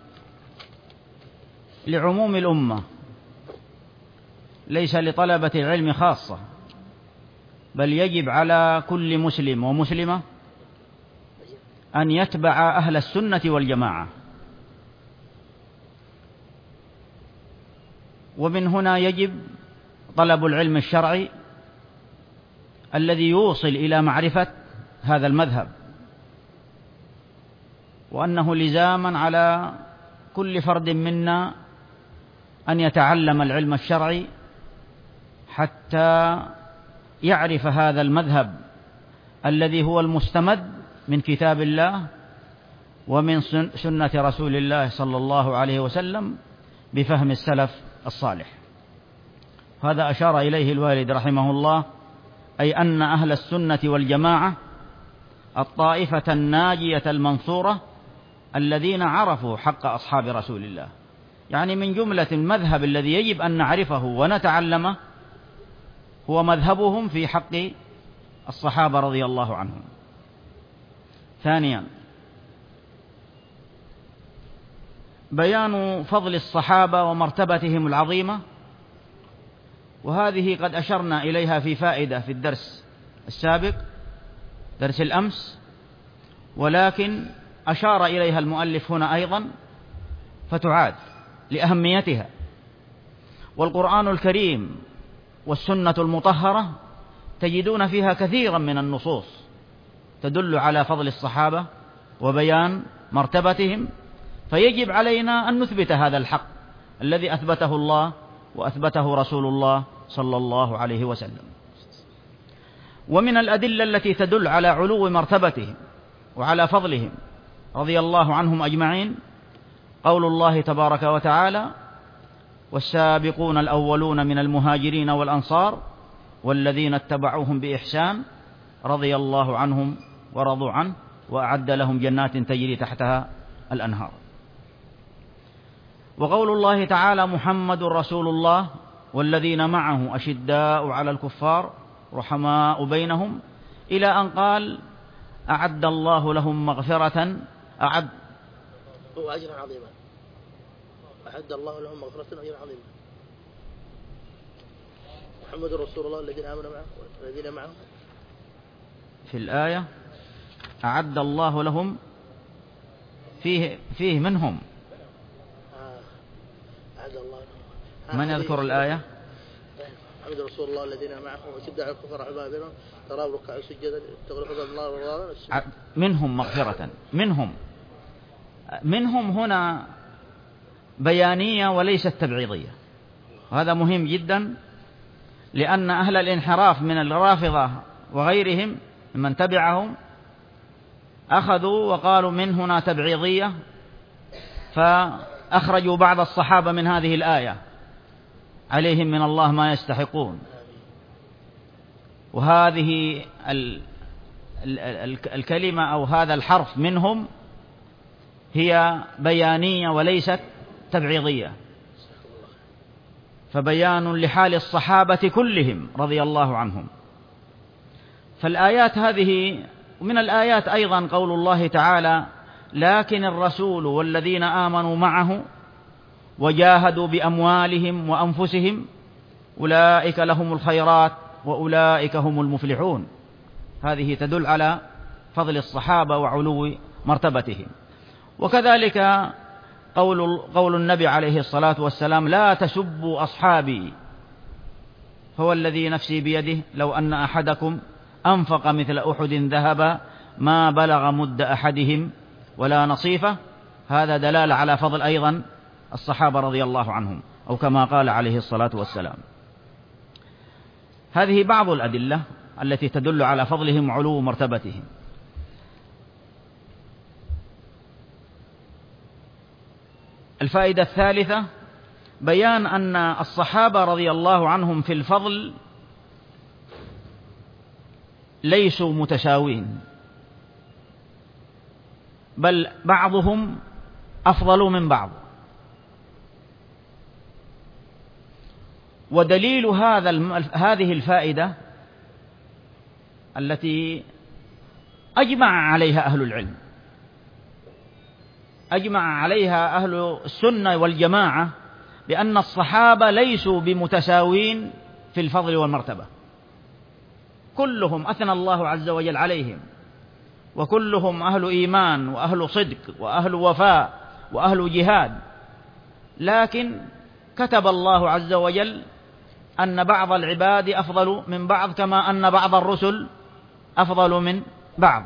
لعموم الأمة، ليس لطلبة العلم خاصة، بل يجب على كل مسلم ومسلمة أن يتبع أهل السنة والجماعة. ومن هنا يجب طلب العلم الشرعي الذي يوصل إلى معرفة هذا المذهب، وأنه لزاما على كل فرد منا أن يتعلم العلم الشرعي حتى يعرف هذا المذهب الذي هو المستمد من كتاب الله ومن سنة رسول الله صلى الله عليه وسلم بفهم السلف الصالح. هذا أشار إليه الوالد رحمه الله، أي أن أهل السنة والجماعة الطائفة الناجية المنصورة الذين عرفوا حق أصحاب رسول الله. يعني من جملة المذهب الذي يجب أن نعرفه ونتعلمه هو مذهبهم في حق الصحابة رضي الله عنهم. ثانيا بيان فضل الصحابة ومرتبتهم العظيمة، وهذه قد أشرنا إليها في فائدة في الدرس السابق، درس الأمس، ولكن أشار إليها المؤلف هنا أيضا فتعاد لأهميتها. والقرآن الكريم والسنة المطهرة تجدون فيها كثيرا من النصوص تدل على فضل الصحابة وبيان مرتبتهم، فيجب علينا أن نثبت هذا الحق الذي أثبته الله وأثبته رسول الله صلى الله عليه وسلم. ومن الأدلة التي تدل على علو مرتبتهم وعلى فضلهم رضي الله عنهم أجمعين قول الله تبارك وتعالى: والسابقون الأولون من المهاجرين والأنصار والذين اتبعوهم بإحسان رضي الله عنهم ورضوا عنه وأعد لهم جنات تجري تحتها الأنهار. وقول الله تعالى: محمد رسول الله والذين معه أشداء على الكفار رحماء بينهم، إلى أن قال: أعد الله لهم مغفرة وأجرا عظيما. أعد الله لهم مغفرة وأجرا عظيما. محمد رسول الله الذين آمنوا معه والذين معه. في الآية أعد الله لهم فيه منهم. أعد الله لهم. من يذكر الآية؟ محمد رسول الله الذين معه وشدة على الكفار رحماء بينهم تراهم ركعا سجدا تغرق الله والله. منهم مغفرة. منهم هنا بيانية وليست تبعيضية، وهذا مهم جدا، لأن أهل الانحراف من الرافضة وغيرهم من تبعهم أخذوا وقالوا من هنا تبعيضية، فأخرجوا بعض الصحابة من هذه الآية عليهم من الله ما يستحقون. وهذه الكلمة أو هذا الحرف منهم هي بيانية وليست تبعيضية، فبيان لحال الصحابة كلهم رضي الله عنهم. فالآيات هذه، ومن الآيات أيضا قول الله تعالى: لكن الرسول والذين آمنوا معه وجاهدوا بأموالهم وأنفسهم أولئك لهم الخيرات وأولئك هم المفلحون. هذه تدل على فضل الصحابة وعلو مرتبتهم. وكذلك قول النبي عليه الصلاة والسلام: لا تسبوا أصحابي هو الذي نفسي بيده لو أن أحدكم أنفق مثل أحد ذهبا ما بلغ مد أحدهم ولا نصيفه. هذا دلالة على فضل أيضا الصحابة رضي الله عنهم، أو كما قال عليه الصلاة والسلام. هذه بعض الأدلة التي تدل على فضلهم وعلو مرتبتهم. الفائدة الثالثة: بيان أن الصحابة رضي الله عنهم في الفضل ليسوا متساوين، بل بعضهم أفضل من بعض. ودليل هذه الفائدة التي أجمع عليها أهل العلم، أجمع عليها أهل السنة والجماعة، بأن الصحابة ليسوا بمتساوين في الفضل والمرتبة. كلهم أثنى الله عز وجل عليهم، وكلهم أهل إيمان وأهل صدق وأهل وفاء وأهل جهاد، لكن كتب الله عز وجل أن بعض العباد أفضل من بعض، كما أن بعض الرسل أفضل من بعض.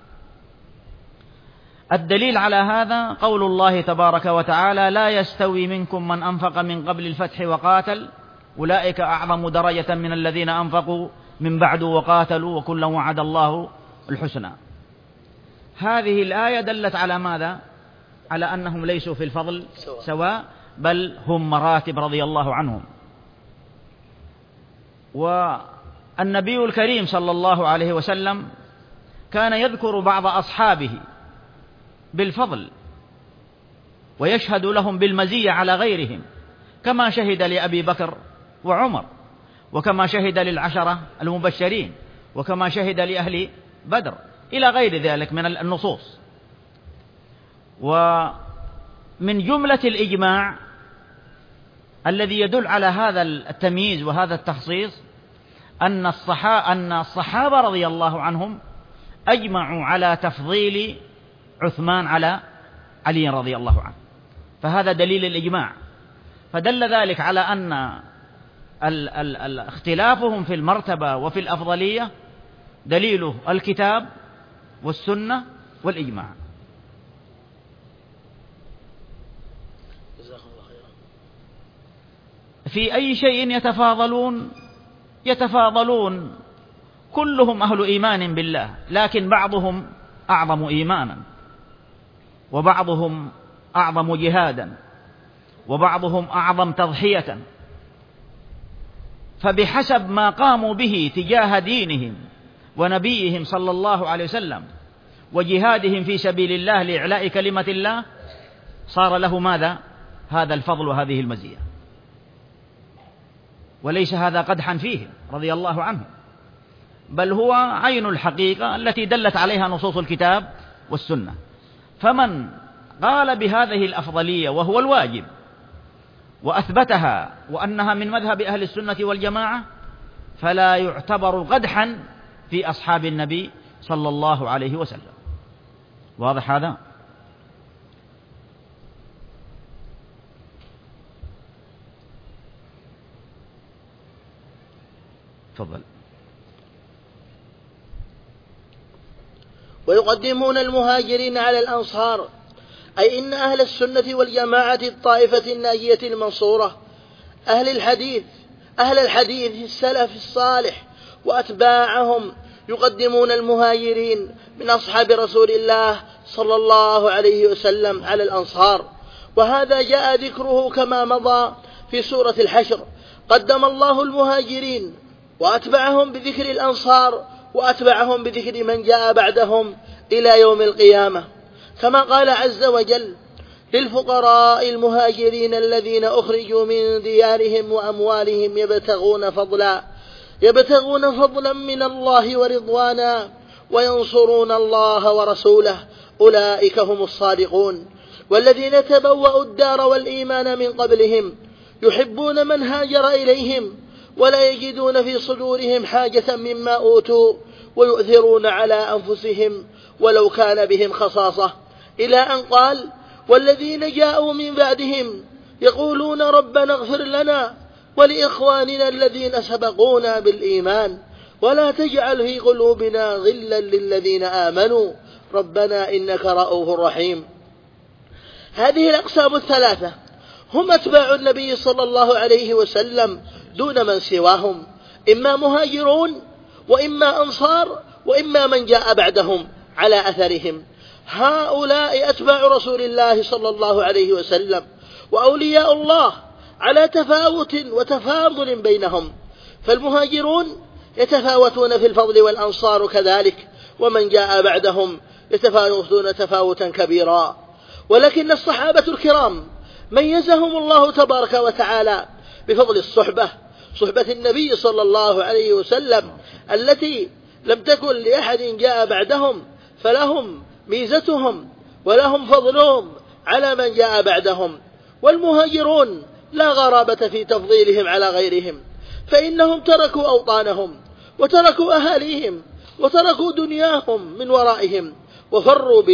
الدليل على هذا قول الله تبارك وتعالى: لا يستوي منكم من أنفق من قبل الفتح وقاتل أولئك أعظم درجة من الذين أنفقوا من بعد وقاتلوا وكلا وعد الله الحسنى. هذه الآية دلت على ماذا؟ على أنهم ليسوا في الفضل سواء، بل هم مراتب رضي الله عنهم. والنبي الكريم صلى الله عليه وسلم كان يذكر بعض أصحابه بالفضل ويشهد لهم بالمزية على غيرهم، كما شهد لأبي بكر وعمر، وكما شهد للعشرة المبشرين، وكما شهد لأهل بدر، إلى غير ذلك من النصوص. ومن جملة الإجماع الذي يدل على هذا التمييز وهذا التخصيص أن الصحابة رضي الله عنهم أجمعوا على تفضيل عثمان على علي رضي الله عنه، فهذا دليل الإجماع. فدل ذلك على أن اختلافهم في المرتبة وفي الأفضلية دليله الكتاب والسنة والإجماع. في أي شيء يتفاضلون كلهم أهل إيمان بالله، لكن بعضهم أعظم إيمانا، وبعضهم أعظم جهادا، وبعضهم أعظم تضحية. فبحسب ما قاموا به تجاه دينهم ونبيهم صلى الله عليه وسلم وجهادهم في سبيل الله لإعلاء كلمة الله صار له ماذا؟ هذا الفضل وهذه المزية. وليس هذا قدحا فيهم رضي الله عنهم، بل هو عين الحقيقة التي دلت عليها نصوص الكتاب والسنة. فمن قال بهذه الأفضلية وهو الواجب وأثبتها وأنها من مذهب أهل السنة والجماعة فلا يعتبر قدحا في أصحاب النبي صلى الله عليه وسلم. واضح هذا؟ تفضل. ويقدمون المهاجرين على الأنصار، أي إن أهل السنة والجماعة الطائفة الناجية المنصورة أهل الحديث السلف الصالح وأتباعهم يقدمون المهاجرين من أصحاب رسول الله صلى الله عليه وسلم على الأنصار. وهذا جاء ذكره كما مضى في سورة الحشر: قدم الله المهاجرين وأتبعهم بذكر الأنصار وأتبعهم بذكر من جاء بعدهم إلى يوم القيامة، كما قال عز وجل: للفقراء المهاجرين الذين أخرجوا من ديارهم وأموالهم يبتغون فضلا من الله ورضوانا وينصرون الله ورسوله أولئك هم الصادقون. والذين تبوأوا الدار والإيمان من قبلهم يحبون من هاجر إليهم ولا يجدون في صدورهم حاجة مما أوتوا ويؤثرون على أنفسهم ولو كان بهم خصاصة، إلى أن قال: والذين جاءوا من بعدهم يقولون ربنا اغفر لنا ولإخواننا الذين سبقونا بالإيمان ولا تجعل في قلوبنا غلا للذين آمنوا ربنا إنك رؤوف رحيم. هذه الأقسام الثلاثة هم أتباع النبي صلى الله عليه وسلم دون من سواهم، إما مهاجرون وإما أنصار وإما من جاء بعدهم على أثرهم. هؤلاء أتباع رسول الله صلى الله عليه وسلم وأولياء الله على تفاوت وتفاضل بينهم، فالمهاجرون يتفاوتون في الفضل والأنصار كذلك، ومن جاء بعدهم يتفاوتون تفاوتا كبيرا. ولكن الصحابة الكرام ميزهم الله تبارك وتعالى بفضل الصحبة، صحبة النبي صلى الله عليه وسلم التي لم تكن لأحد جاء بعدهم، فلهم ميزتهم ولهم فضلهم على من جاء بعدهم. والمهاجرون لا غرابة في تفضيلهم على غيرهم، فإنهم تركوا أوطانهم وتركوا أهاليهم وتركوا دنياهم من ورائهم وفروا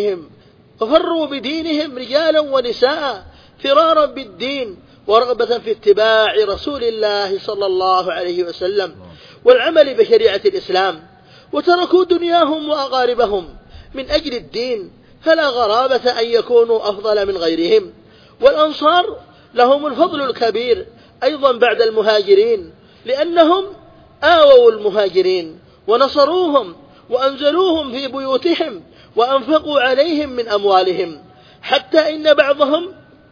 بدينهم رجالا ونساء فرارا بالدين ورغبة في اتباع رسول الله صلى الله عليه وسلم والعمل بشريعة الإسلام، وتركوا دنياهم وأقاربهم من أجل الدين، فلا غرابة أن يكونوا أفضل من غيرهم. والأنصار لهم الفضل الكبير أيضا بعد المهاجرين، لأنهم آووا المهاجرين ونصروهم وأنزلوهم في بيوتهم وأنفقوا عليهم من أموالهم، حتى إن بعضهم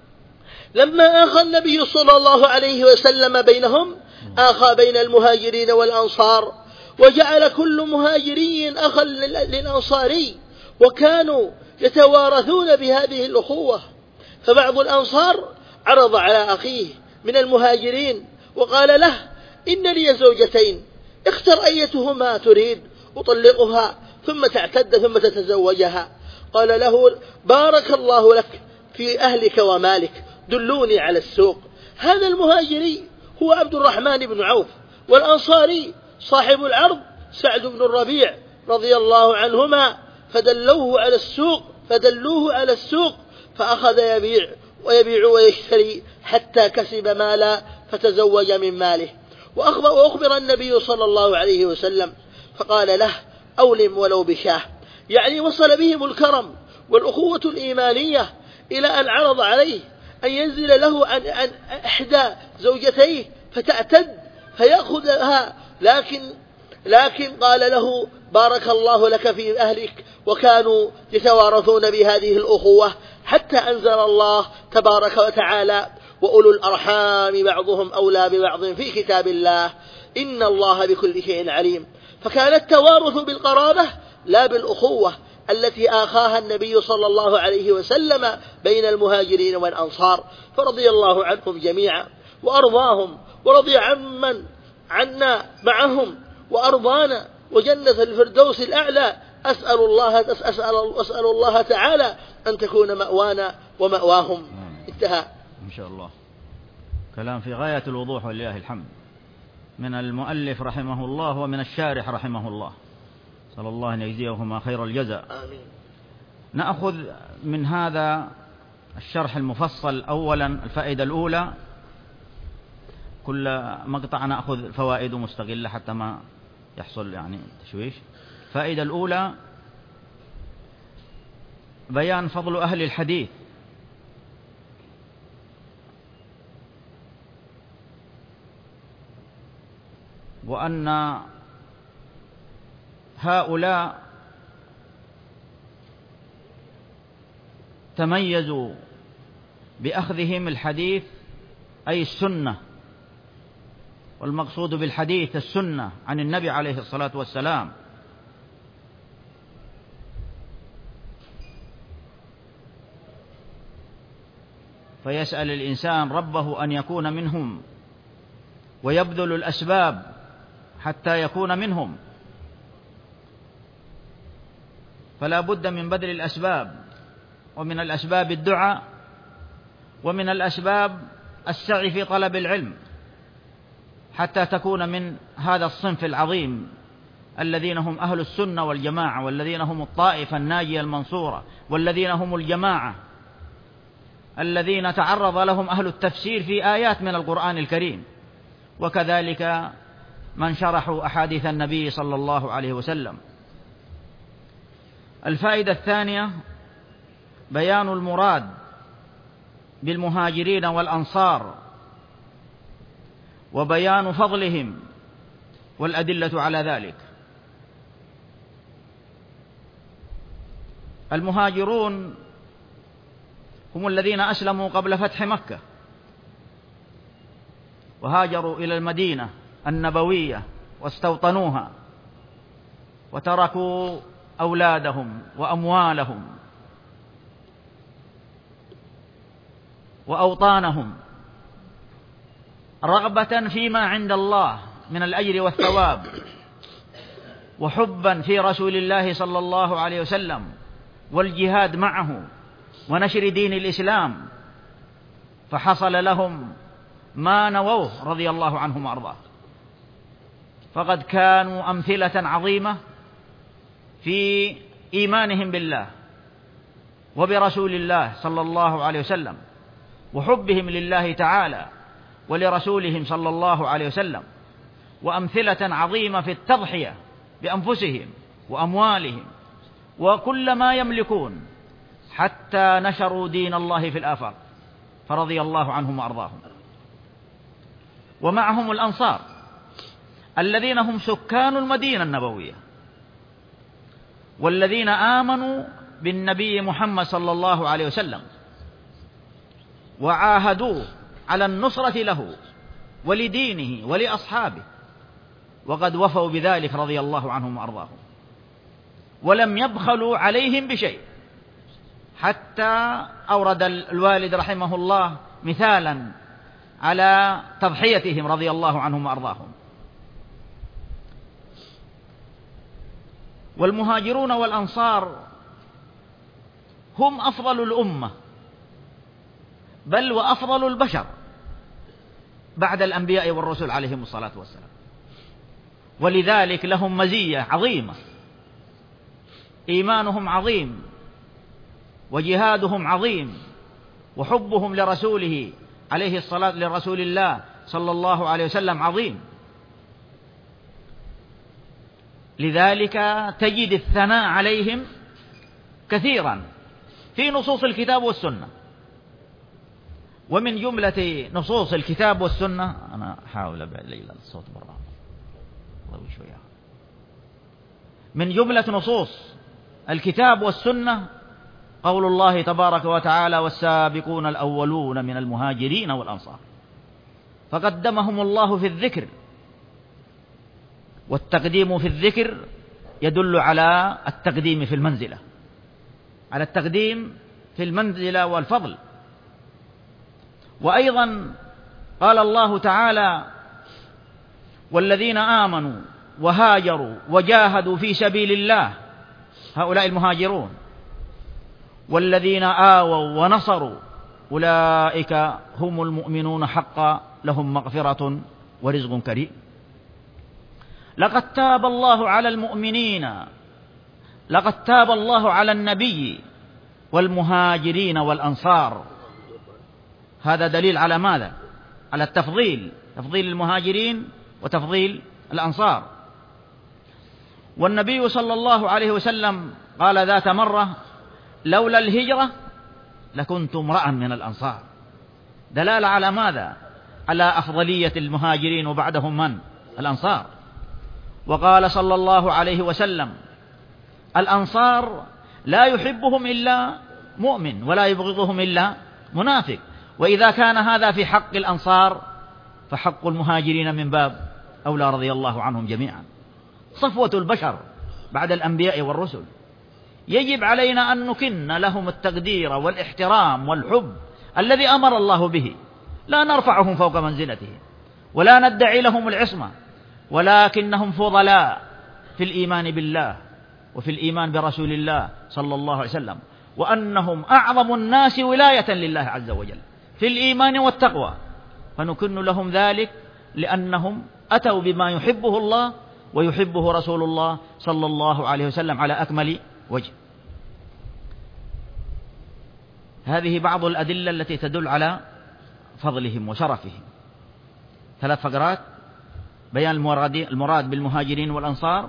لما آخى النبي صلى الله عليه وسلم بينهم آخى بين المهاجرين والأنصار، وجعل كل مهاجري أخا للأنصاري، وكانوا يتوارثون بهذه الأخوة. فبعض الأنصار عرض على أخيه من المهاجرين وقال له: إن لي زوجتين، اختر أيتهما تريد أطلقها ثم تعتد ثم تتزوجها. قال له: بارك الله لك في أهلك ومالك، دلوني على السوق. هذا المهاجري هو عبد الرحمن بن عوف، والأنصاري صاحب العرض سعد بن الربيع رضي الله عنهما، فدلوه على السوق فأخذ يبيع ويشتري حتى كسب مالا فتزوج من ماله. وأخبر النبي صلى الله عليه وسلم فقال له: أولم ولو بشاه، يعني وصل بهم الكرم والأخوة الإيمانية إلى أن عرض عليه أن ينزل له عن إحدى زوجتيه فتعتد فيأخذها، لكن قال له: بارك الله لك في أهلك. وكانوا يتوارثون بهذه الأخوة حتى أنزل الله تبارك وتعالى: وأولو الأرحام بعضهم أولى ببعض في كتاب الله إن الله بكل شيء عليم. فكان التوارث بالقرابة لا بالأخوة التي آخاها النبي صلى الله عليه وسلم بين المهاجرين والأنصار، فرضي الله عنهم جميعا وأرضاهم، ورضي عنا معهم وأرضانا، وجنة الفردوس الأعلى أسأل الله تعالى أن تكون مأوانا ومأواهم. انتهى. إن شاء الله. كلام في غاية الوضوح ولله الحمد من المؤلف رحمه الله ومن الشارح رحمه الله، صلى الله أن يجزيهما خير الجزاء. آمين. نأخذ من هذا الشرح المفصل أولا الفائدة الأولى، كل مقطع نأخذ فوائد مستقلة حتى ما يحصل يعني تشويش. الفائدة الأولى: بيان فضل أهل الحديث، وأن هؤلاء تميزوا بأخذهم الحديث أي السنة، والمقصود بالحديث السنة عن النبي عليه الصلاة والسلام. فيسأل الإنسان ربه أن يكون منهم ويبذل الأسباب حتى يكون منهم، فلا بد من بذل الأسباب ومن الأسباب الدعاء، ومن الأسباب السعي في طلب العلم حتى تكون من هذا الصنف العظيم الذين هم أهل السنة والجماعة، والذين هم الطائفة الناجية المنصورة، والذين هم الجماعة الذين تعرض لهم أهل التفسير في آيات من القرآن الكريم، وكذلك من شرحوا أحاديث النبي صلى الله عليه وسلم. الفائدة الثانية بيان المراد بالمهاجرين والأنصار وبيان فضلهم والأدلة على ذلك. المهاجرون هم الذين أسلموا قبل فتح مكة وهاجروا إلى المدينة النبوية واستوطنوها وتركوا أولادهم وأموالهم وأوطانهم رغبة فيما عند الله من الأجر والثواب، وحبا في رسول الله صلى الله عليه وسلم والجهاد معه ونشر دين الإسلام، فحصل لهم ما نووه رضي الله عنهم وأرضاه. فقد كانوا أمثلة عظيمة في إيمانهم بالله وبرسول الله صلى الله عليه وسلم، وحبهم لله تعالى ولرسولهم صلى الله عليه وسلم، وأمثلة عظيمة في التضحية بأنفسهم وأموالهم وكل ما يملكون حتى نشروا دين الله في الآفاق، فرضي الله عنهم وأرضاهم. ومعهم الأنصار الذين هم سكان المدينة النبوية، والذين آمنوا بالنبي محمد صلى الله عليه وسلم وعاهدوه على النصرة له ولدينه ولأصحابه، وقد وفوا بذلك رضي الله عنهم وأرضاهم، ولم يبخلوا عليهم بشيء، حتى أورد الوالد رحمه الله مثالا على تضحيتهم رضي الله عنهم وأرضاهم. والمهاجرون والأنصار هم أفضل الأمة، بل وأفضل البشر بعد الأنبياء والرسل عليهم الصلاة والسلام، ولذلك لهم مزية عظيمة، إيمانهم عظيم وجهادهم عظيم وحبهم لرسوله عليه الصلاة لرسول الله صلى الله عليه وسلم عظيم. لذلك تجد الثناء عليهم كثيرا في نصوص الكتاب والسنة. ومن جملة نصوص الكتاب والسنة، أنا أحاول أبعد ليلة الصوت برا شوية، من جملة نصوص الكتاب والسنة قول الله تبارك وتعالى: والسابقون الأولون من المهاجرين والأنصار، فقدمهم الله في الذكر، والتقديم في الذكر يدل على التقديم في المنزلة، على التقديم في المنزلة والفضل. وأيضا قال الله تعالى: والذين آمنوا وهاجروا وجاهدوا في سبيل الله، هؤلاء المهاجرون، والذين آووا ونصروا أولئك هم المؤمنون حقا لهم مغفرة ورزق كريم. لقد تاب الله على المؤمنين، لقد تاب الله على النبي والمهاجرين والأنصار. هذا دليل على ماذا؟ على التفضيل، تفضيل المهاجرين وتفضيل الأنصار. والنبي صلى الله عليه وسلم قال ذات مرة: لولا الهجرة لكنت امرأ من الأنصار. دلالة على ماذا؟ على أفضلية المهاجرين وبعدهم من؟ الأنصار. وقال صلى الله عليه وسلم: الأنصار لا يحبهم إلا مؤمن ولا يبغضهم إلا منافق. وإذا كان هذا في حق الأنصار فحق المهاجرين من باب أولى رضي الله عنهم جميعا. صفوة البشر بعد الأنبياء والرسل، يجب علينا أن نكن لهم التقدير والاحترام والحب الذي أمر الله به، لا نرفعهم فوق منزلتهم ولا ندعي لهم العصمة، ولكنهم فضلاء في الإيمان بالله وفي الإيمان برسول الله صلى الله عليه وسلم، وأنهم أعظم الناس ولاية لله عز وجل في الإيمان والتقوى، فنكن لهم ذلك لأنهم أتوا بما يحبه الله ويحبه رسول الله صلى الله عليه وسلم على أكمل وجه. هذه بعض الأدلة التي تدل على فضلهم وشرفهم. 3 فقرات: بيان المراد بالمهاجرين والأنصار،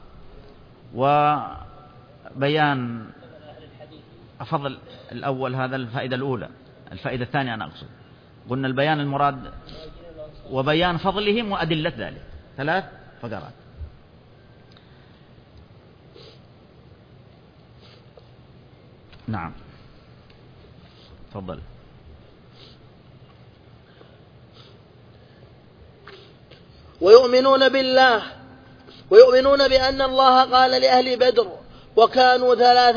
وبيان فضل الأول، هذا الفائدة الأولى. الفائدة الثانية أنا أقصد، قلنا البيان المراد وبيان فضلهم وأدلة ذلك. 3 فقرات. نعم، تفضل. ويؤمنون بالله، ويؤمنون بأن الله قال لأهل بدر وكانوا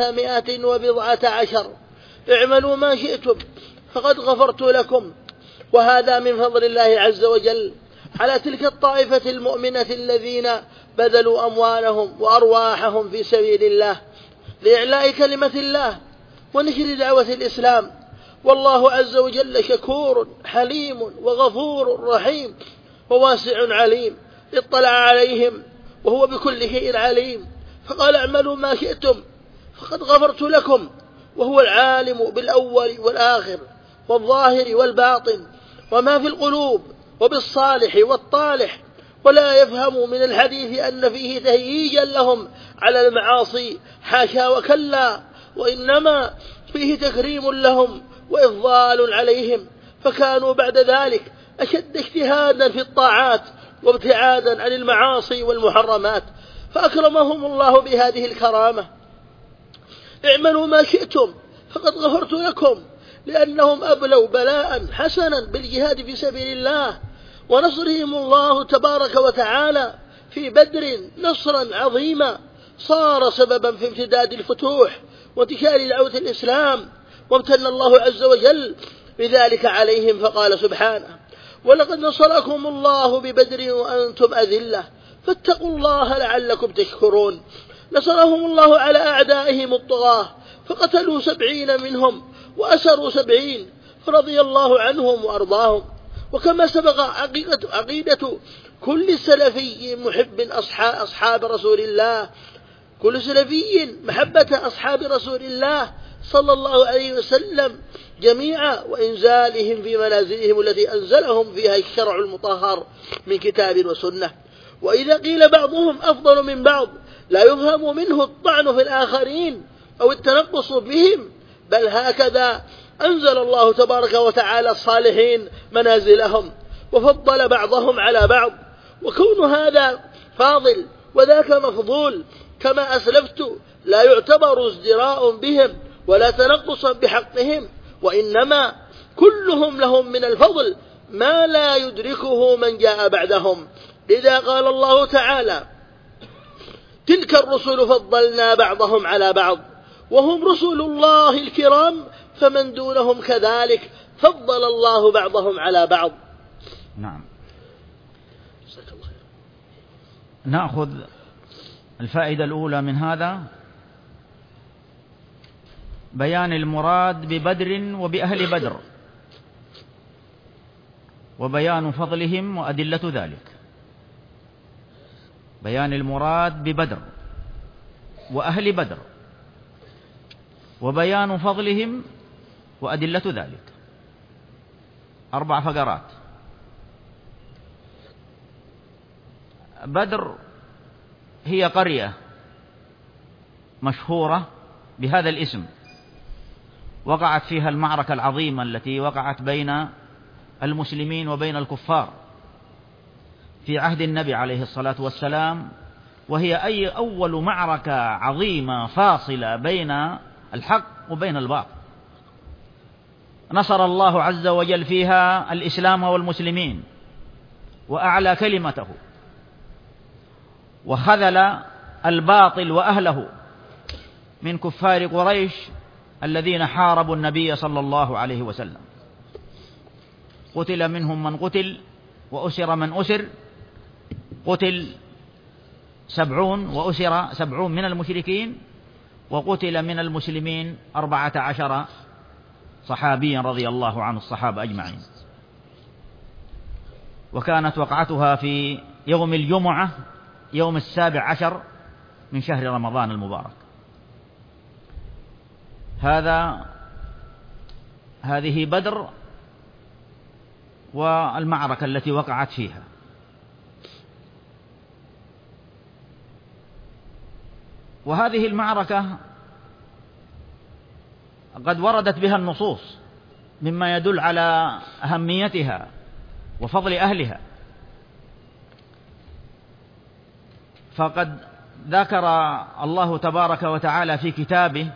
319: اعملوا ما شئتم فقد غفرت لكم. وهذا من فضل الله عز وجل على تلك الطائفة المؤمنة الذين بذلوا أموالهم وأرواحهم في سبيل الله لإعلاء كلمة الله ونشر دعوة الإسلام. والله عز وجل شكور حليم وغفور رحيم وواسع عليم، اطلع عليهم وهو بكل شيء عليم، فقال: اعملوا ما شئتم فقد غفرت لكم، وهو العالم بالأول والآخر والظاهر والباطن وما في القلوب وبالصالح والطالح، ولا يفهم من الحديث أن فيه تهييجا لهم على المعاصي، حاشا وكلا، وإنما فيه تكريم لهم وإفضال عليهم، فكانوا بعد ذلك أشد اجتهادا في الطاعات وابتعادا عن المعاصي والمحرمات، فأكرمهم الله بهذه الكرامة. اعملوا ما شئتم فقد غفرت لكم، لأنهم أبلوا بلاء حسنا بالجهاد في سبيل الله، ونصرهم الله تبارك وتعالى في بدر نصرا عظيما صار سببا في امتداد الفتوح وانتشار دعوة الإسلام، وامتن الله عز وجل بذلك عليهم، فقال سبحانه: ولقد نصركم الله ببدر وأنتم أذلة فاتقوا الله لعلكم تشكرون. نصرهم الله على أعدائهم الطغاة فقتلوا 70 منهم وأسروا 70، فرضي الله عنهم وأرضاهم. وكما سبق عقيدة كل سلفي محب أصحاب رسول الله، كل سلفي محبة أصحاب رسول الله صلى الله عليه وسلم جميعا، وإنزالهم في منازلهم التي أنزلهم فيها الشرع المطهر من كتاب وسنة. وإذا قيل بعضهم أفضل من بعض لا يفهم منه الطعن في الآخرين أو التنقص بهم، بل هكذا أنزل الله تبارك وتعالى الصالحين منازلهم وفضل بعضهم على بعض، وكون هذا فاضل وذاك مفضول كما أسلفت لا يعتبر ازدراء بهم ولا تنقصا بحقهم، وإنما كلهم لهم من الفضل ما لا يدركه من جاء بعدهم. لذا قال الله تعالى: تلك الرسل فضلنا بعضهم على بعض وهم رسل الله الكرام فمن دونهم كذلك فضل الله بعضهم على بعض. نعم. نأخذ الفائدة الأولى من هذا: بيان المراد ببدر وبأهل بدر، وبيان فضلهم وأدلة ذلك. بيان المراد ببدر وأهل بدر، وبيان فضلهم وأدلة ذلك. 4 فقرات. بدر هي قرية مشهورة بهذا الاسم، وقعت فيها المعركة العظيمة التي وقعت بين المسلمين وبين الكفار في عهد النبي عليه الصلاة والسلام، وهي أول معركة عظيمة فاصلة بين الحق وبين الباطل. نصر الله عز وجل فيها الإسلام والمسلمين وأعلى كلمته، وخذل الباطل وأهله من كفار قريش الذين حاربوا النبي صلى الله عليه وسلم. قتل منهم من قتل وأسر من أسر، قتل 70 وأسر 70 من المشركين، وقتل من المسلمين 14 صحابيا رضي الله عن الصحابة أجمعين. وكانت وقعتها في يوم الجمعة يوم 17 من شهر رمضان المبارك. هذه بدر والمعركة التي وقعت فيها. وهذه المعركة قد وردت بها النصوص مما يدل على أهميتها وفضل أهلها. فقد ذكر الله تبارك وتعالى في كتابه: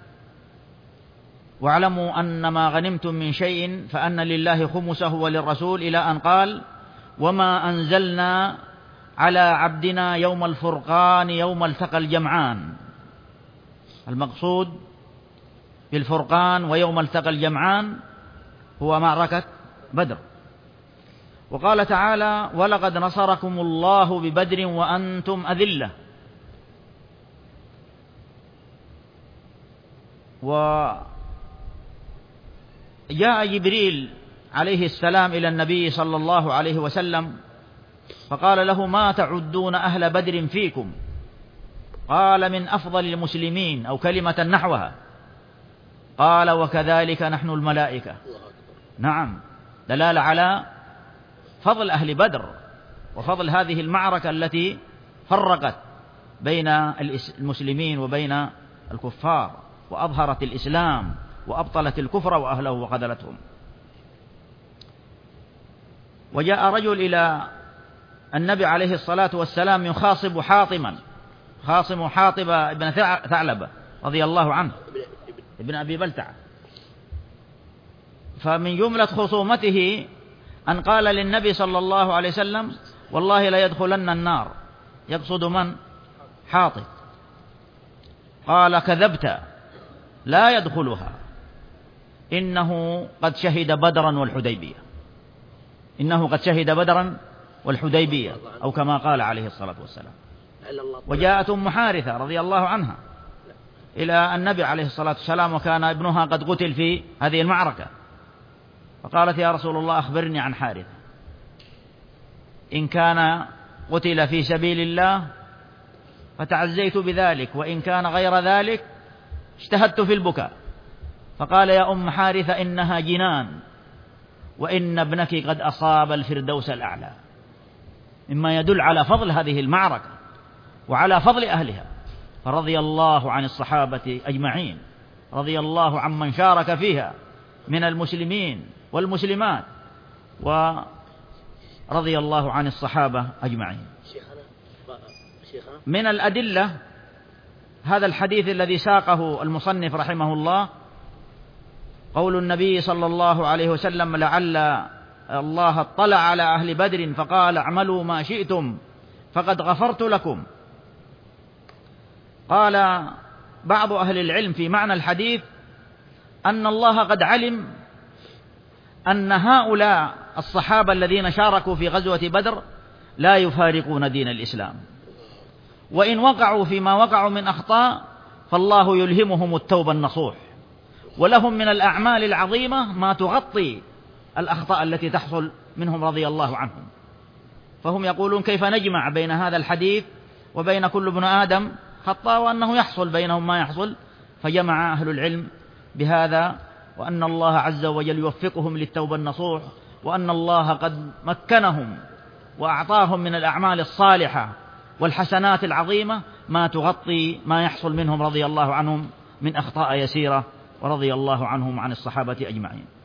واعلموا أن ما غنمتم من شيء فأن لله خمسه وللرسول، إلى أن قال: وما أنزلنا على عبدنا يوم الفرقان يوم التقى الجمعان. المقصود بالفرقان ويوم التقى الجمعان هو معركة بدر. وقال تعالى: ولقد نصركم الله ببدر وأنتم أذلة. وجاء جبريل عليه السلام إلى النبي صلى الله عليه وسلم فقال له: ما تعدون أهل بدر فيكم؟ قال: من أفضل المسلمين، أو كلمة نحوها. قال: وكذلك نحن الملائكة. نعم، دلالة على فضل أهل بدر وفضل هذه المعركة التي فرقت بين المسلمين وبين الكفار، وأظهرت الإسلام وأبطلت الكفر وأهله وخذلتهم. وجاء رجل إلى النبي عليه الصلاة والسلام يخاصم حاطب ابن ثعلبة رضي الله عنه ابن أبي بلتع. فمن جملة خصومته أن قال للنبي صلى الله عليه وسلم: والله لا يدخلن النار. يقصد من؟ حاطب. قال: كذبت، لا يدخلها، إنه قد شهد بدرا والحديبية. إنه قد شهد بدرا والحديبية، أو كما قال عليه الصلاة والسلام. وجاءت أم حارثة رضي الله عنها إلى النبي عليه الصلاة والسلام، وكان ابنها قد قتل في هذه المعركة، فقالت: يا رسول الله أخبرني عن حارثة، إن كان قتل في سبيل الله فتعزيت بذلك، وإن كان غير ذلك اجتهدت في البكاء. فقال: يا أم حارثة إنها جنان، وإن ابنك قد أصاب الفردوس الأعلى. مما يدل على فضل هذه المعركة وعلى فضل أهلها. فرضي الله عن الصحابة أجمعين، رضي الله عمن شارك فيها من المسلمين والمسلمات، ورضي الله عن الصحابة أجمعين. من الأدلة هذا الحديث الذي ساقه المصنف رحمه الله، قول النبي صلى الله عليه وسلم: لعل الله اطلع على أهل بدر فقال: اعملوا ما شئتم فقد غفرت لكم. قال بعض أهل العلم في معنى الحديث أن الله قد علم أن هؤلاء الصحابة الذين شاركوا في غزوة بدر لا يفارقون دين الإسلام، وإن وقعوا فيما وقعوا من أخطاء فالله يلهمهم التوبة النصوح، ولهم من الأعمال العظيمة ما تغطي الأخطاء التي تحصل منهم رضي الله عنهم. فهم يقولون: كيف نجمع بين هذا الحديث وبين كل ابن آدم خطأ، وأنه يحصل بينهم ما يحصل؟ فجمع أهل العلم بهذا، وأن الله عز وجل يوفقهم للتوبة النصوح، وأن الله قد مكنهم وأعطاهم من الأعمال الصالحة والحسنات العظيمة ما تغطي ما يحصل منهم رضي الله عنهم من أخطاء يسيرة، ورضي الله عنهم عن الصحابة أجمعين.